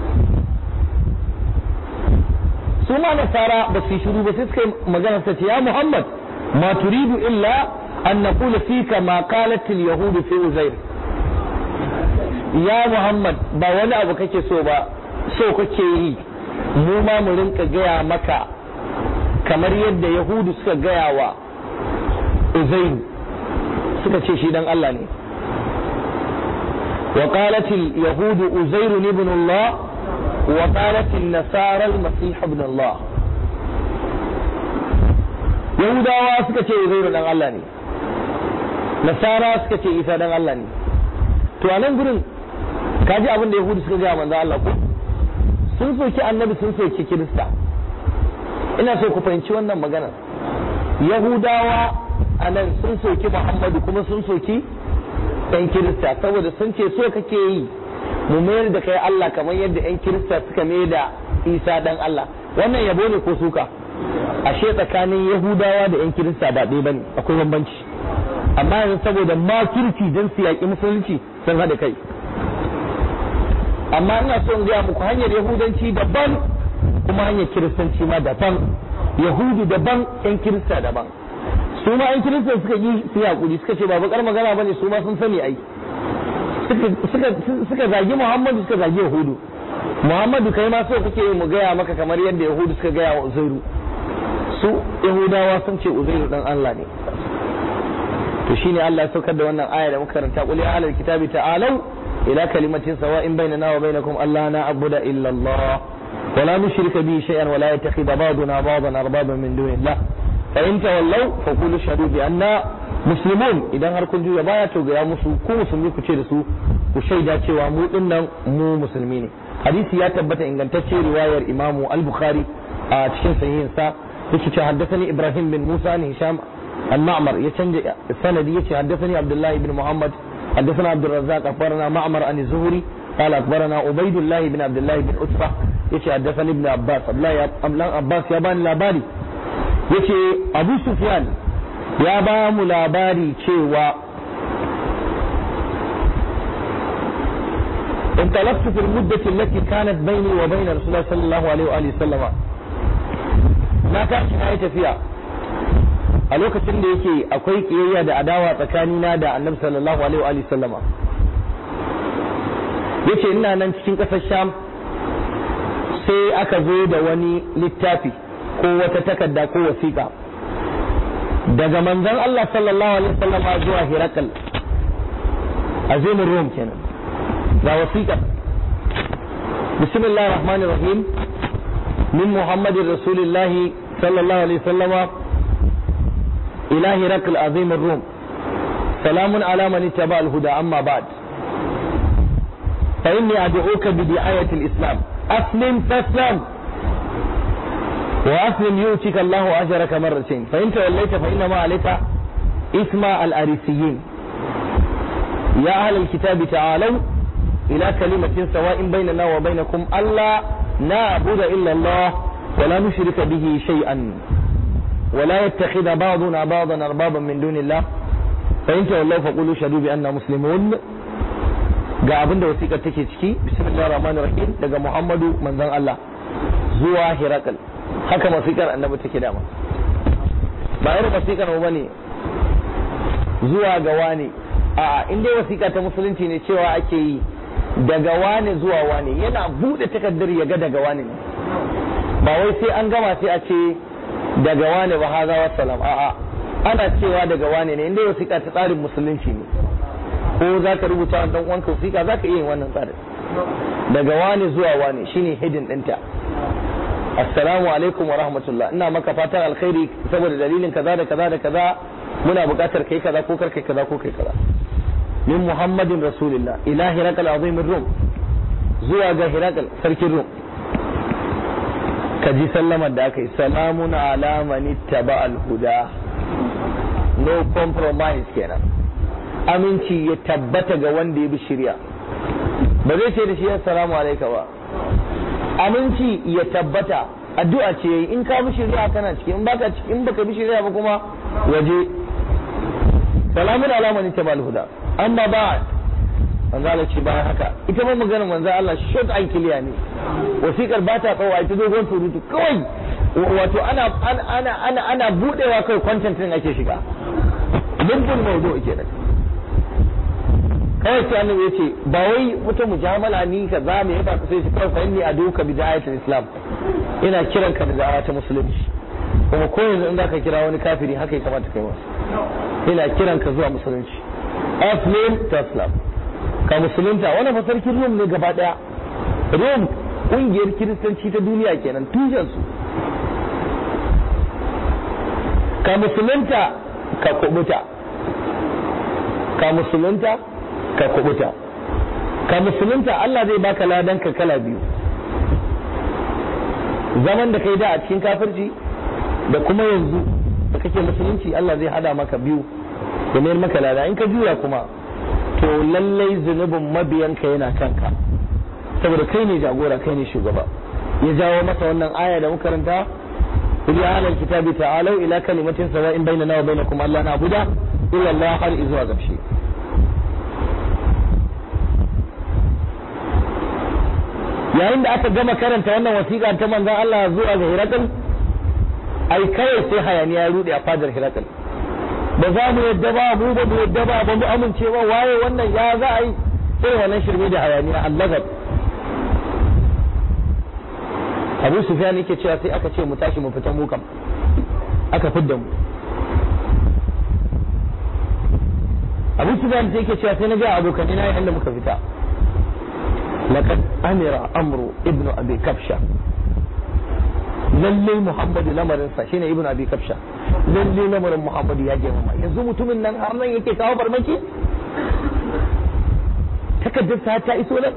Su ma Nasara ba su shiru ba sai suka yi magana ta ce ya Muhammad ma turidu illa an naqula fika ma qalat al-yahud fi Uzair. Ya Muhammad ba wani abu kake so ba, so kake yi mu ma mu rinka gaya maka kamar yadda Yahudu suka gaya wa Uzair, suka ce shi dan Allah ne. Wa qalat al-yahud Uzair ibn Allah wa qalat an-nasara al-masih ibn Allah. Yahudawa suka ce Uzair dan Allah ne, Nasara suka ce Isa dan Allah ne. To a nan gurin kaji abin da Yahudu suka gaya manzo Allah ko sun soki Annabi, sun soki Kirista. Ina so ku fahimci wannan magana. Yahudawa a nan sun soki Muhammadu kuma sun soki ɗan Kirista, saboda sun ce so kake yi mu mayar da kai Allah kamar yadda ɗan Kirista suka mayar da Isa dan Allah. Wannan yabo ne ko suka? Ashe tsakanin Yahudawa da ɗan Kirista ba ɗaya bane, akwai bambanci. Amma yanzu saboda makirci don su yaƙi musulunci sun haɗa kai. Amma ina so in gaya muku hanyar Yahudanci daban kuma hanyar Kiristanci ma daban. Yahudu daban, ƴan Kirista daban. Su ma ƴan Kirista suka yi su yaƙuri, suka ce ba bakar magana bane, su ma sun sani ai. Suka zagi Muhammadu, suka zagi Yahudu. Muhammadu kai ma so kake mu gaya maka kamar yadda Yahudu suka gaya wa Uzairu. Su Yahudawa sun ce Uzairu dan Allah ne. To shine Allah ya saukar da wannan aya da muka karanta, qul ya ahlal kitabi ta'alu ila kalimatin sawa'in bainana wa bainakum alla na'budu illa Allah wa la nushrika bihi shay'an wa la yattakhidha ba'duna ba'dan arbaban min dunillah fa in tawallaw fa qulu ashhadu bi anna muslimun. Idan har kun juya baya to ga musu ku musulmi ku ce da su ku shaida cewa mu dinnan mu musulmi ne. Hadisi ya tabbata ingantacce riwayar Imam Al-Bukhari a cikin sahihinsa yake cewa haddathani Ibrahim bin Musa bin Hisham المعمر يتنجي السندي يتي حدثني عبد الله بن محمد حدثنا عبد الرزاق أخبرنا معمر عن الزهري قال أخبرنا عبيد الله بن عبد الله بن عتبة يتي حدثني ابن عباس عباس يابان لاباري يتي أبو سفيان يابان لاباري شيوا انطلقت في المدة التي كانت بيني وبين رسول الله صلى الله عليه وآله وسلم ما كانت نهاية فيها a lokacin da yake akwai kiyayya da adawa tsakanina da Annabi sallallahu alaihi wa sallama. Yace ina nan cikin ƙasar Sham sai aka zo da wani littafi ko wata takarda ko wasiƙa daga manzon Allah sallallahu alaihi wasallam zuwa Hirakal azimin Rum kenan ga wasiƙa bismillahir rahmanir rahim min muhammadin rasulillahi sallallahu alaihi wasallama ila Hirakal azimin Rum salamun ala man ittaba al-huda amma ba'd fa inni ad'uka bi di'ayati al-islam aslim taslam وأسلم يؤتك الله أجرك مرتين فإن توليت فإنما عليك إثم الأريسيين يا أهل الكتاب تعالوا إلى كلمة سواء بيننا وبينكم ألا نعبد إلا الله ولا نشرك به شيئا ولا يتخذ بعضنا بعضا أربابا من دون الله فإن تولوا فقولوا شهدوا بأننا مسلمون ga abin da wasiƙar take ciki bismillahir rahmanir rahim daga Muhammadu manzon Allah zuwa Hirakal haka wasiƙar annabi take dama ba irin wasiƙar mu bane zuwa ga wani a in dai wasiƙa ta musulunci ne cewa ake yi daga wani zuwa wani yana bude takardar ya ga daga wani ne ba wai sai an gama sai a ce daga wani ba haza wassalam a'a ana cewa daga wani ne in dai wasiƙa ta tsarin musulunci ne ko za ka rubuta wa dan uwanka wasiƙa za ka iya yin wannan tsarin daga wani zuwa wani shine hidin ɗinta assalamu alaikum wa rahmatullah ina maka fatan alkhairi saboda dalilin kaza da kaza da kaza muna buƙatar kai kaza ko kai kaza ko kai kaza min muhammadin rasulillah ila hirakal azimin rum zuwa ga hirakal sarkin rum kaji sallamar da aka yi salamun ala man ittaba al-huda no compromise kenan aminci ya tabbata ga wanda ya bi shari'a ba zai ce da shi assalamu alaikum ba aminci ya tabbata addu'a ce in ka bi shari'a kana ciki in baka ciki in baka bi shari'a ba kuma waje salamun ala man ittaba al-huda amma ba manzo Allah ce bayan haka ita ma maganar manzo Allah short and clear ne wasiƙar ba ta tsawo ita dogon surutu kawai wato ana budewa kai content din ake shiga lumbun mawdu'i kenan kawai sai annabi yace ba wai wata mujamala ni ka za mu yaba sai shi kawai fa inni aduka bi da'ayatil islam ina kiran ka da da'awa ta musulunci kuma ko yanzu in zaka kira wani kafiri haka ya kamata kai masa ina kiran ka zuwa musulunci aslim taslam ka musulunta wannan fa sarkin Rum ne gaba daya Rum kungiyar kiristanci ta duniya kenan tushen su ka musulunta ka kubuta ka musulunta ka kubuta ka musulunta Allah zai baka ladan ka kala biyu zaman da kai da a cikin kafirci da kuma yanzu da kake musulunci Allah zai hada maka biyu da mayar maka lada in ka juya kuma to lallai zunubin mabiyanka yana kanka saboda kai ne jagora kai ne shugaba ya jawo masa wannan aya da muka karanta قل يا أهل الكتاب تعالوا إلى كلمة سواء بيننا وبينكم ألا نعبد إلا الله har izuwa ƙarshe yayin da aka gama karanta wannan wasiƙa ta manzon Allah zuwa ga Hirakal ai kawai sai hayaniya ya rude a fadar Hirakal ba za mu yadda ba mu ba mu yadda ba ba mu amince ba waye wannan ya za a yi sai wannan shirme da hayaniya allagat Abu Sufyan yake cewa sai aka ce mu tashi mu fita mu kam aka fidda mu Abu Sufyan yake cewa sai na ga abokanai na yayin da muka fita laqad amira amru ibnu abi kafsha lalle Muhammad lamarin sa shine ibnu abi kafsha lalle lamarin Muhammad ya je mama yanzu mutumin nan har nan yake kawo farmaki takaddar ta iso nan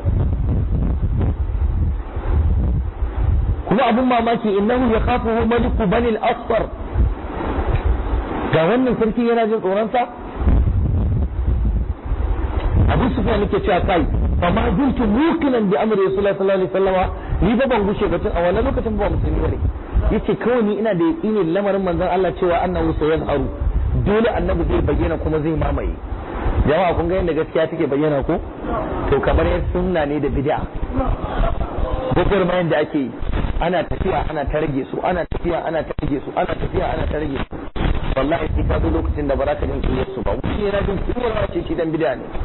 kuma abun mamaki innahu yakhafuhu maliku bani al-asfar ga wannan sarki yana jin tsoron sa Abu Sufyan yake cewa kai fa ma kuntu mukilan bi amri Rasulullahi sallallahu alaihi wasallam ni ba ban gushe batun a wannan lokacin ba musulmi bane yace kawai ni ina da yaqini lamarin manzon Allah cewa annahu sayazharu dole annabi zai bayyana kuma zai mamaye jama'a kun ga yadda gaskiya take bayyana ko to kamar yadda sunna ne da bid'a gwagwarmayar da ake yi ana tafiya ana ta rage su ana tafiya ana ta rage su ana tafiya ana ta rage su wallahi sai ka zo lokacin da ba za ka jin kiyar su ba wani yana jin kiyar ce shi dan bid'a ne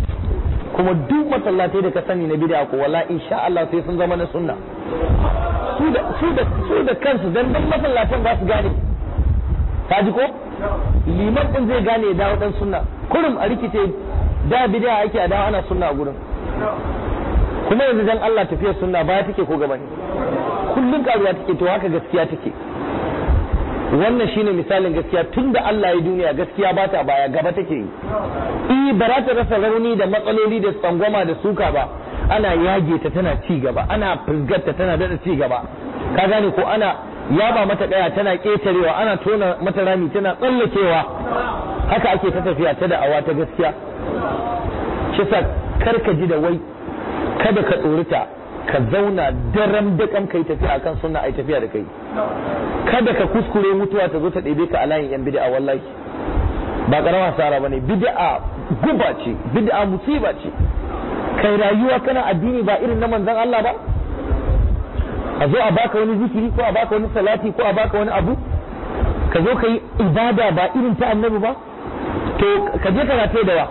kuma duk masallatai da ka sani na bid'a ko wallahi insha Allah sai sun zama na sunna su da kansu dan masallatan za su gane ka ji ko liman din zai gane ya dawo dan sunna kurum a rikice da bid'a ake a dawo ana sunna a gurin kuma yanzu dan Allah tafiyar sunna baya take ko gaba ne kullun karuwa take to haka gaskiya take wannan shine misalin gaskiya tunda Allah ya duniya gaskiya ba ta baya gaba take yi ba za ta rasa rauni da matsaloli da tsangwama da suka ba ana yage ta tana ci gaba ana fusgarta tana dada ci gaba ka gane ko ana yaba mata daya tana ketarewa ana tona mata rami tana tsallakewa haka ake ta tafiya ta da'awa ta gaskiya shi sa karka ji da wai kada ka tsorita ka zauna daren dakan kai tafiya akan sunna ai tafiya da kai kada ka kuskure mutuwa ta zo ta ɗebe ka a layin yan bid'a wallahi ba karama sara bane bid'a guba ce bid'a musiba ce kai rayuwa kana addini ba irin na manzon Allah ba a zo a baka wani zikiri ko a baka wani salati ko a baka wani abu ka zo ka yi ibada ba irin ta annabi ba to ka je ka rataye da wa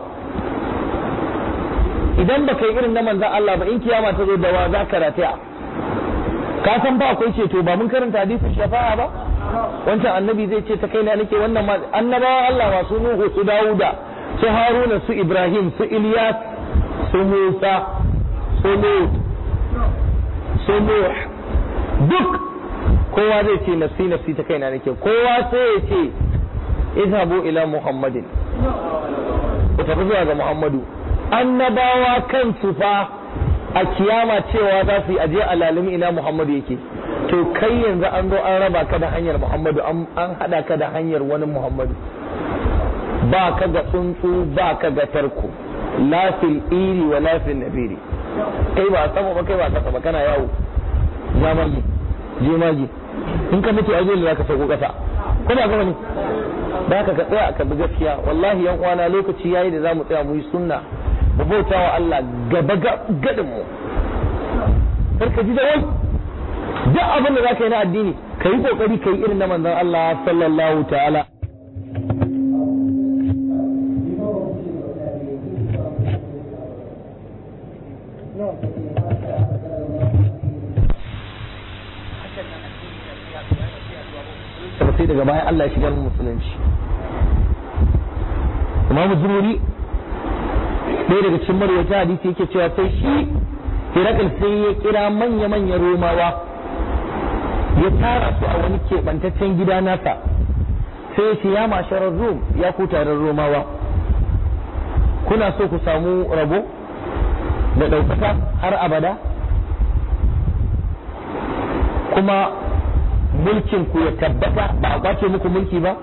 idan baka yi irin na manzon Allah ba in kiyama ta zo da wa za ka rataya ka san ba akwai ceto ba mun karanta hadisin shafa'a ba wancan annabi zai ce ta kaina nake wannan ma annabawan Allah masu Nuhu su Dawuda su Haruna su Ibrahim su Ilyas su Musa su Lut su Nuh duk kowa zai ce nafsi nafsi ta kaina nake kowa sai ya ce izhabu ila Muhammadin ku tafi zuwa ga Muhammadu annabawa kansu fa a kiyama cewa za su yi aje alalimi ina Muhammadu yake to kai yanzu an zo an raba ka da hanyar Muhammadu an hada ka da hanyar wani Muhammadu ba ka ga tsuntsu ba ka ga tarko la fil iri wa la fil nabiri kai ba sama ba kai ba kasa ba kana yawo zamani jemaji in ka mutu aje za ka sauko kasa ko ba gaba ne ba ka tsaya ka bi gaskiya wallahi yan uwana lokaci yayi da zamu tsaya mu yi sunna mu bauta wa Allah gaba gadin mu karka ji da wai duk abin da zaka yi na addini ka yi kokari ka yi irin na manzon Allah sallallahu ta'ala sai daga bayan Allah ya shigar musulunci Imam Zuhri ɗaya daga cikin marwata hadisi yake cewa sai shi Hirakal sai ya kira manya-manyan Romawa ya tara su a wani keɓantaccen gida nasa sai ya ce ya masharar Rom ya ku taron Romawa kuna so ku samu rabo da ɗaukaka har abada kuma mulkin ku ya tabbata ba a kwace muku mulki ba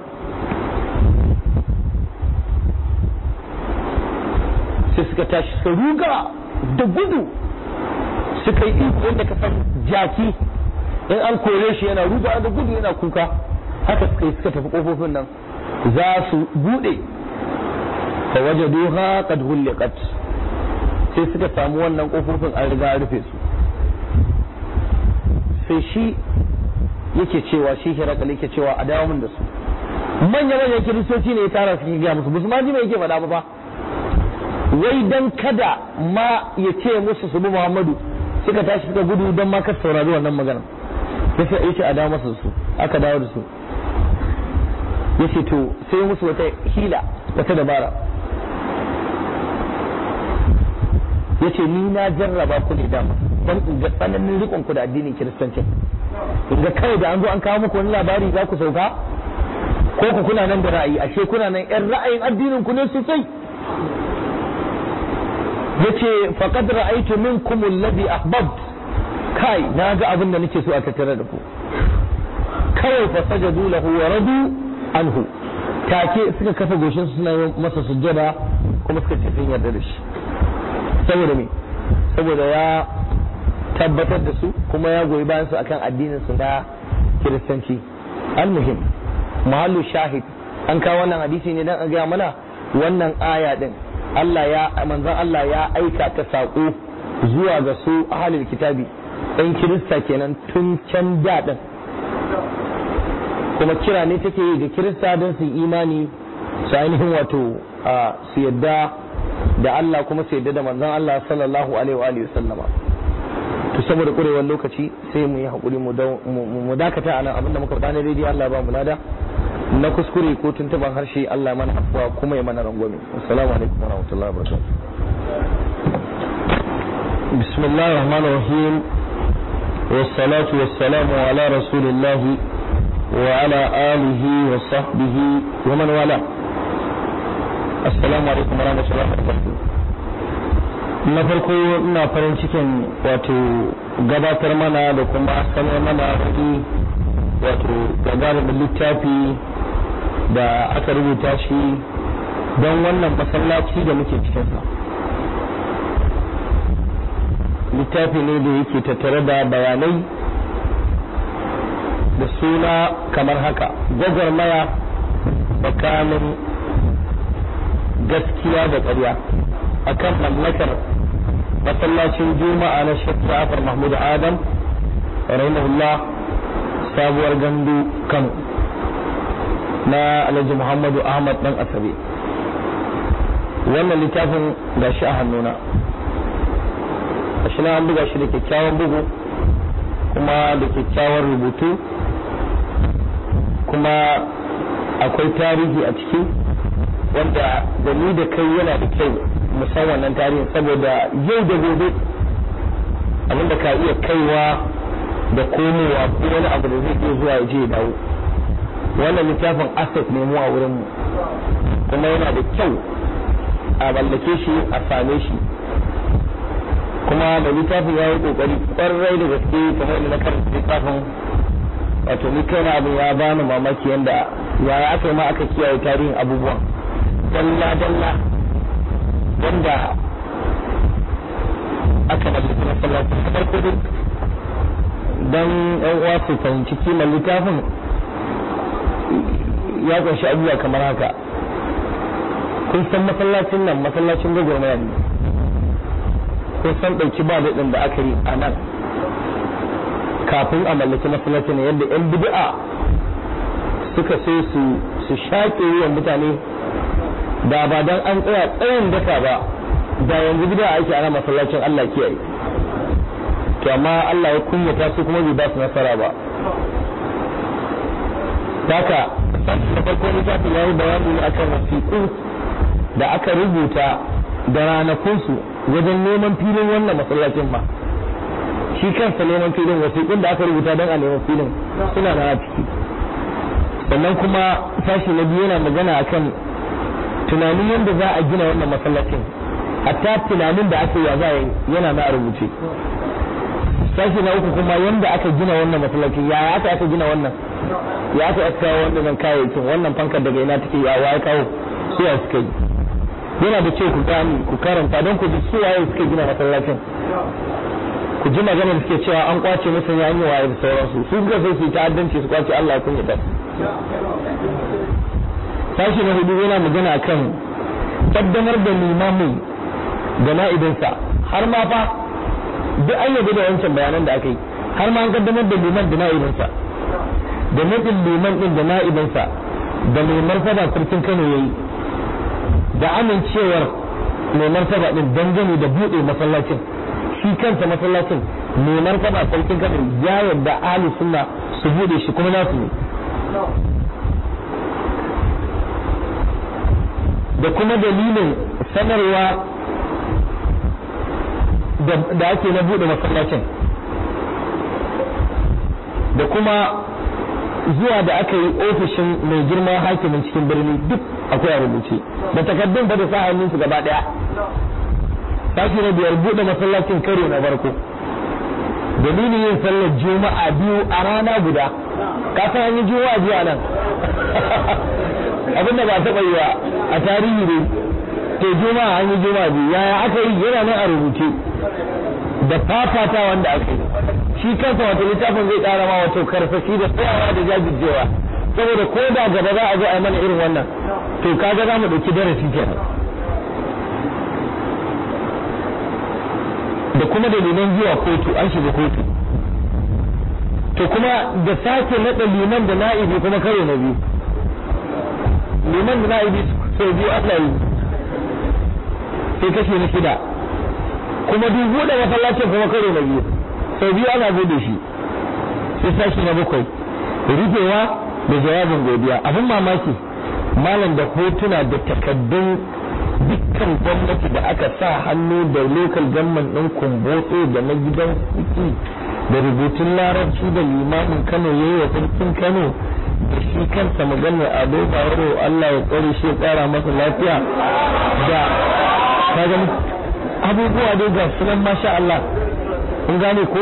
sai suka tashi suka ruga da gudu suka yi iko wanda ka san jaki in an kore shi yana ruga da gudu yana kuka haka suka tafi kofofin nan za su bude fa wajaduha qad hulqat sai suka samu wannan kofofin an riga an rufe su sai shi yake cewa shi Hirakal yake cewa a dawo min da su manya kiristoci ne ya tara su ga musu musu ma ji me yake faɗa ba fa wai dan kada ma ya ce musu su bi Muhammadu suka tashi suka gudu dan ma kar saurari wannan magana yace a dawo masa su aka dawo da su yace to sai musu wata hila wata dabara yace ni na jarraba ku ne dama dan in ga tsananin rikon ku da addinin kiristanci in ga kawai da an zo an kawo muku wani labari za ku sauka ko ku kuna nan da ra'ayi ashe kuna nan yan ra'ayin addinin ku ne sosai yace faqad ra'aytu minkum alladhi ahbabt kai na ga abin da nake so a tattare da ku kawai fa sajadu lahu wa radu anhu take suka kafa goshin su suna masa sujjada kuma suka ce sun yarda da shi saboda me saboda ya tabbatar da su kuma ya goyi bayan su akan addinin su na kiristanci almuhim mahallu shahid an kawo wannan hadisi ne dan a ga mana wannan aya din manzon Allah ya aika ta sako zuwa ga su ahlul kitabi ɗan kirista kenan tun can daɗin kuma kira ne take yi ga kirista don su imani su ainihin wato su yadda da Allah kuma su yadda da manzon Allah sallallahu alaihi wa sallama to saboda kurewar lokaci sai mu yi hakuri mu dakata anan abinda muka faɗa na daidai Allah ba mu lada na kuskure ko tuntuban harshe Allah mana afwa kuma ya mana rangwame. Assalamu alaikum wa rahmatullahi wa barakatuh. Bismillahir rahmanir rahim. Wassalatu wassalamu ala rasulillah wa ala alihi wa sahbihi wa man wala. Assalamu alaikum wa rahmatullahi wa barakatuh. Na farko ina farin cikin wato gabatar mana da kuma sanar mana wani wato gagarumin littafi da aka rubuta shi don wannan masallaci da muke cikinsa. Littafi ne da yake tattare da bayanai da suna kamar haka: gwagwarmaya tsakanin gaskiya da ƙarya akan mallakar masallacin juma'a na Sheikh Ja'far Mahmud Adam rahimahullah, sabuwar gandu Kano, na Alhaji Muhammadu Ahmad dan Asabe. Wannan littafin gashi a hannuna, gashi na an buga shi da kyakkyawan bugu kuma da kyakkyawan rubutu, kuma akwai tarihi a ciki wanda da ni da kai yana da kyau musan wannan tarihin, saboda yau da gobe abinda ka iya kaiwa da komowa ko wani abu da zai iya zuwa ya je ya dawo. Wannan littafin asset ne mu a wurinmu, kuma yana da kyau a mallake shi a same shi. Kuma da littafin ya yi kokari kwarai da gaske, kamar da na karanta littafin, wato ni kaina abin ya bani mamaki yanda yaya aka yi ma aka kiyaye tarihin abubuwan dalla wanda aka mallaki masallaci. Na farko dai dan yan uwa su fahimci kimar littafin, ya kunshi abubuwa kamar haka. Kun san masallacin nan masallacin gwagwarmaya ne, kun san ɗauki ba daɗin da aka yi a nan kafin a mallaki masallacin, yadda yan bid'a suka so su shaƙe wa mutane, da ba dan an tsaya tsayin daka ba da yanzu bid'a ake ana masallacin Allah kiyaye. To amma Allah ya kunyata su kuma bai ba su nasara ba. Haka da farko littafin ya yi bayani akan wasiƙu da aka rubuta da ranakunsu wajen neman filin wannan masallacin ma. Shi kansa neman filin, wasiƙun da aka rubuta don a neman filin suna na ciki. Sannan kuma sashi na biyu yana magana akan tunanin yadda za a gina wannan masallacin, hatta tunanin da aka yi za a yana na rubuce. Sashi na uku kuma yadda aka gina wannan masallacin, ya aka gina wannan, ya aka kawo wannan kayayyakin, wannan fankar daga ina take, ya waye kawo, su ya suka yi. Yana da ce ku karanta don ku ji su waye suka gina masallacin, ku ji magana da suke cewa an kwace musu ya yi waye da sauransu, su suka sai su ta'addanci su kwace Allah kun yi. Sashi na hudu yana magana akan kaddamar da limamin da na'ibinsa, har ma fa duk an yabi da wancan bayanan da aka yi, har ma an kaddamar da liman da na'ibinsa, da nufin liman din da na'ibinsa da mai martaba sarkin Kano yayi, da amincewar mai martaba din dangane da buɗe masallacin. Shi kansa masallacin mai martaba sarkin Kano ya yarda ahli sunna su buɗe shi, kuma nasu ne. Da kuma dalilin sanarwa da ake na buɗe masallacin, da kuma zuwa da aka yi ofishin mai girma hakimin cikin birni, duk akwai a rubuce da takardun ba da sa hannunsu gaba ɗaya. Sashi na biyar buɗe masallacin karo na farko, dalilin yin sallar juma'a biyu a rana guda. Ka san an yi juma'a biyu a nan abinda ba taɓa yi wa a tarihi ne. To juma'a an yi juma'a biyu, yaya aka yi yana nan a rubuce da fafata wanda aka yi. Shi kansa wata littafin zai ƙara ma wato karfashi da tsayawa da jajircewa, saboda ko da gaba za a zo a mana irin wannan, to kaga za mu ɗauki darasi kenan. Da kuma dalilan zuwa kotu, an shiga kotu. To kuma da sake naɗa liman da na'ibi kuma karo na biyu. Liman da na'ibi sau biyu Allah yi, sai kashe na 6. Kuma duk buɗe masallacin kuma karo na biyu, sau biyu ana bude shi. sai sashi na 7 rufewa da jawabin godiya. Abin mamaki malam da hotuna da takaddun dukkan gwamnati da aka sa hannu da local government ɗin kumbotso da na gidan ciki da rubutun larabci da limamin Kano ya yi wa sarkin Kano da shi kansa maganar Ado Bayero Allah ya tsare shi ya tsara masa lafiya da kaga abubuwa dai ga sunan masha Allah kun gane ko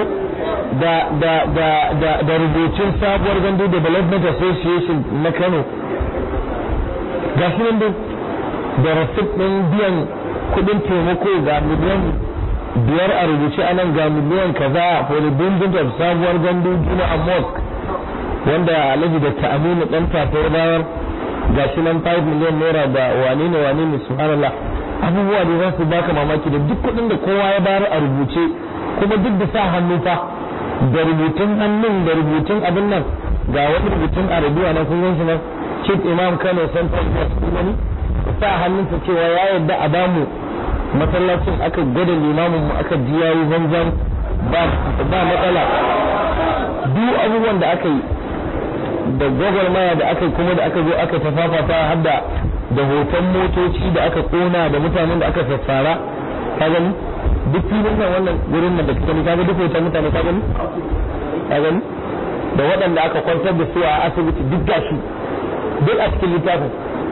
da rubutun sabuwar gandu development association na Kano ga sunan dai da rasit ɗin biyan kuɗin taimako ga miliyan 5 a rubuce a nan ga miliyan kaza for the building of sabuwar gandu Juma'a mosque wanda Alhaji da Aminu dan tafiyar bayar ga shi nan 5 miliyan naira da wane ne subhanallah. Abubuwa da za su baka mamaki da duk kuɗin da kowa ya bayar a rubuce kuma duk da sa hannu fa da rubutun hannun da rubutun abin nan ga wani rubutun arabiya na kun gan shi nan Chief Imam Kano Central Mosque sa hannunsa cewa ya yarda a bamu masallacin aka gwada limamin mu aka ji yayi zanzan ba matsala. Duk abubuwan da aka yi da gwagwarmaya da aka yi kuma da aka zo aka tafafata har da hoton motoci da aka kona da mutanen da aka sassara ka gani duk filin nan wannan gurin nan da kake ka ga duk hoton mutane ka gani da waɗanda aka kwantar da su a asibiti duk gashi duk a cikin littafin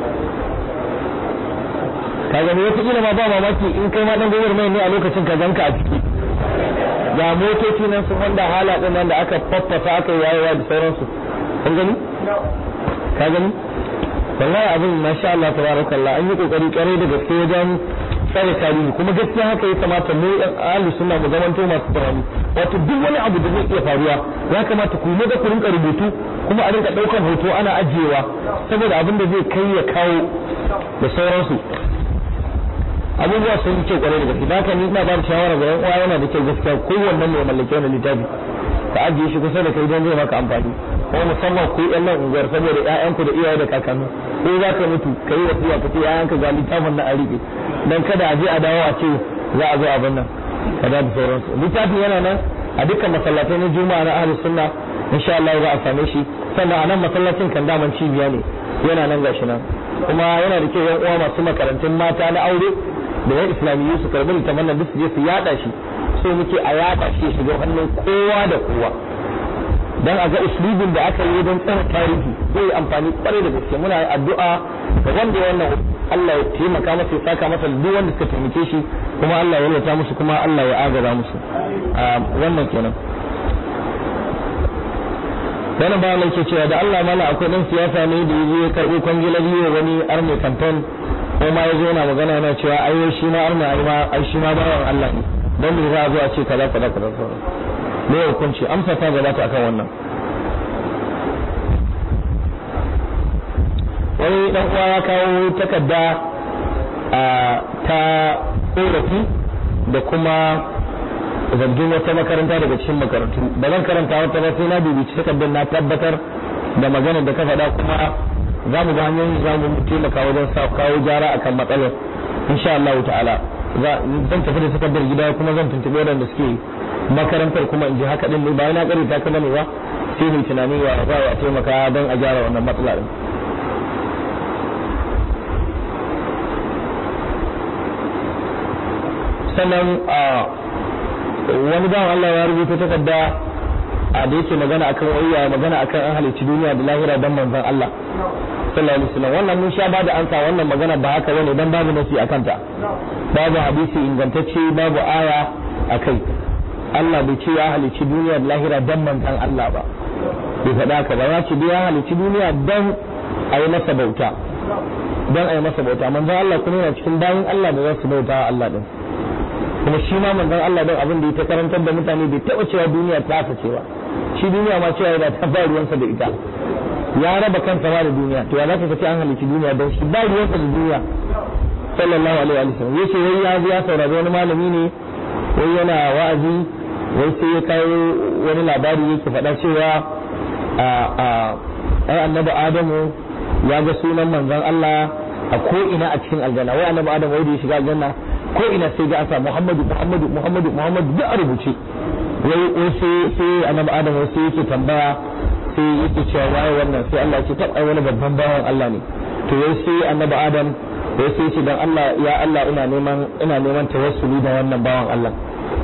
ka gani wata kila ma ba mamaki in kai ma dan gobar mai ne a lokacin ka ganka a ciki ga motoci nan sun wanda hala din nan da aka faffasa aka yayewa da sauransu kun gani ka gani wallahi abin masha Allah tabarakallah an yi kokari kare da gaske wajen tsare tarihi kuma gaskiya haka ya kamata mu ɗan ahli sunna mu zamanto masu tsarani wato duk wani abu da zai iya faruwa ya kamata ku yi da ku rinka rubutu kuma a rinka ɗaukar hoto ana ajiyewa saboda abin da zai kai ya kawo da sauransu abubuwa sun yi kyau kwarai da gaske haka ni ina ba da shawara ga yan uwa yana da kyau gaskiya kowanne mai mallake wannan littafi ka ajiye shi kusa da kai don zai maka amfani kuma musamman ku yan nan unguwar saboda ƴaƴanku da iyaye da kakanni ko za ka mutu ka yi wasiya ka ce ƴaƴanka ga littafin na a riƙe dan kada a je a dawo a ce za a zo abin nan kada da sauransu littafin yana nan a dukkan masallatai na juma'a na ahlus sunna insha Allah za a same shi sannan a nan masallacin kan daman cibiya ne yana nan gashi nan kuma yana da kyau yan uwa masu makarantun mata na aure da yan islamiyyu su karbi littafin nan duk su je su yada shi so muke a yada shi shiga hannun kowa da kowa dan a ga uslubin da aka yi don tsara tarihi zai yi amfani kwarai da gaske muna addu'a ga wanda wannan Allah ya taimaka masa ya saka masa duk wanda suka taimake shi kuma Allah ya yalwata musu kuma Allah ya agaba musu wannan kenan wannan ba mai ke cewa da Allah mana akwai dan siyasa ne da yaje ya karbo kwangilari wani army campaign ko ma yazo yana magana yana cewa ai shi ma army ai shi ma bawan Allah ne dan me za a zo a ce kaza me hukunci amsa ta gabata akan wannan wani dan uwa ya kawo takarda ta korafi da kuma zargin wata makaranta daga cikin makarantu ba zan karanta wata ba sai na dubi takardar na tabbatar da maganar da ka faɗa kuma za mu ga hanyoyin za mu taimaka wajen kawo gyara akan matsalar insha Allah ta'ala zan tafi da takardar gida kuma zan tuntuɓe waɗanda suke makarantar kuma in ji haka din ne bayan na kare ta kuma ne ba sai mu tunani wa za a taimaka don a gyara wannan matsala din sannan wani bawan Allah ya rubuta takarda da yake magana akan wayya magana akan an halicci duniya da lahira dan manzon Allah sallallahu alaihi wasallam wannan mun sha bada ansa wannan magana ba haka bane dan babu nasi akan ta babu hadisi ingantacce babu aya akai Allah bai ce ya halicci duniya da lahira dan manzon Allah ba bai faɗa ka ba ya ce ya halicci duniya dan ayi masa bauta dan ayi masa bauta manzon Allah kuma yana cikin bayin Allah da za su bauta Allah din kuma shi ma manzon Allah din abin da ya ta karantar da mutane bai taɓa cewa duniya ta cewa shi duniya ma cewa yana ta ba ruwansa da ita ya raba kansa ma da duniya to ya za ka ce an halicci duniya dan shi ba ruwansa da duniya sallallahu alaihi wa sallam yace wai ya saurari wani malami ne wai yana wa'azi wai sai ya kawo wani labari yake faɗa cewa ai annabi Adamu ya ga sunan manzon Allah a ko ina a cikin aljanna wai annabi Adamu wai da ya shiga aljanna ko ina sai ga asa Muhammadu duk a rubuce wai sai annabi Adam sai yake tambaya sai yake cewa waye wannan sai Allah ya ce tab ai wani babban bawan Allah ne to wai sai annabi Adam wai sai ce dan Allah ya Allah ina neman tawassuli da wannan bawan Allah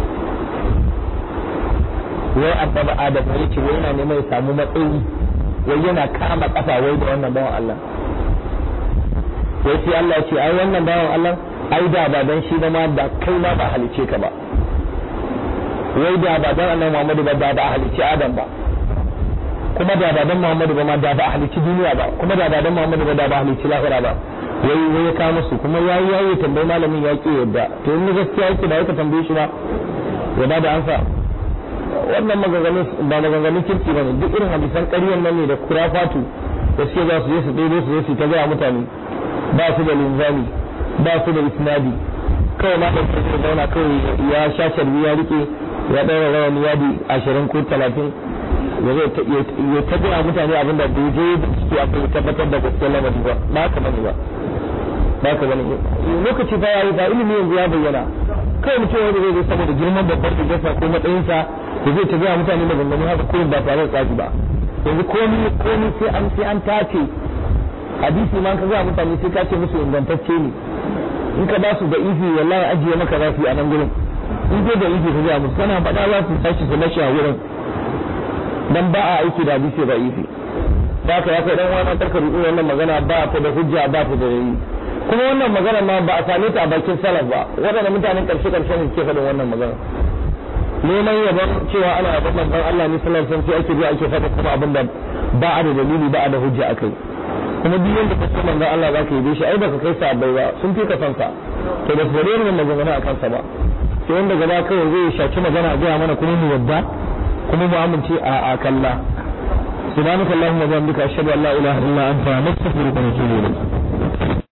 wai annabi Adam ya ce wai yana neman ya samu matsayi wai yana kama kafa wai da wannan bawan Allah wai sai Allah ya ce ai wannan bawan Allah ai da ba dan shi da ma da kai ma ba halice ka ba wai da ba dan annabi Muhammadu ba da ba halice Adam ba kuma da ba dan Muhammadu ba ma da ba halice duniya ba kuma da ba dan Muhammadu ba da ba halice lahira ba wai ya kawo musu kuma yayi tambayi malamin ya ki yadda to in gaskiya yake da yake tambaye shi ba ya ba da ansa wannan maganganun kirki ba ne duk irin hadisan ƙaryan nan ne da kurafatu da suke za su je su ɗaya su je su ta gaya mutane ba su da linzami ba su da isnadi kawai ma da su zauna kawai ya sha carbi ya rike ya ɗaura rawani yadi 20 ko 30 ya ta gaya mutane abinda bai je da suke akwai tabbatar da gaskiyar lamari ba haka bane ba haka bane lokaci fa yayi ba ilimi yanzu ya bayyana kawai mutum wanda zai zo saboda girman babbar gasa ko matsayinsa da zai ta gaya mutane maganganu haka kurin ba tare da tsaki ba yanzu komi sai an tace hadisi ma ka gaya mutane sai ka ce musu ingantacce ne in ka ba su da ifi wallahi ajiye maka za su yi a nan gurin in dai da ifi ka gaya musu kana faɗa za su tashi su mashi a wurin dan ba a aiki da hadisi da ifi da ka ya kai dan wani tarkar ruɗu wannan magana ba ta da hujja ba ta da yayi kuma wannan magana ma ba a same ta a bakin salaf ba waɗanda mutanen ƙarshe ne ke faɗin wannan magana neman yabon cewa ana yabon manzon Allah ne sallallahu alaihi wasallam sai ake biya ake faɗa kuma abin da ba a da dalili ba a da hujja akai kuma duk yanda kace manzon Allah zaka yi shi ai baka kai sahabbai ba sun fi ka san sa to da bare ne magana akan sa ba sai wanda gaba kawai zai shaki magana ga mana kuma mu yadda kuma mu amince a kalla subhanakallahumma wa bihamdika ashhadu an la ilaha illa anta nastaghfiruka wa natubu ilayk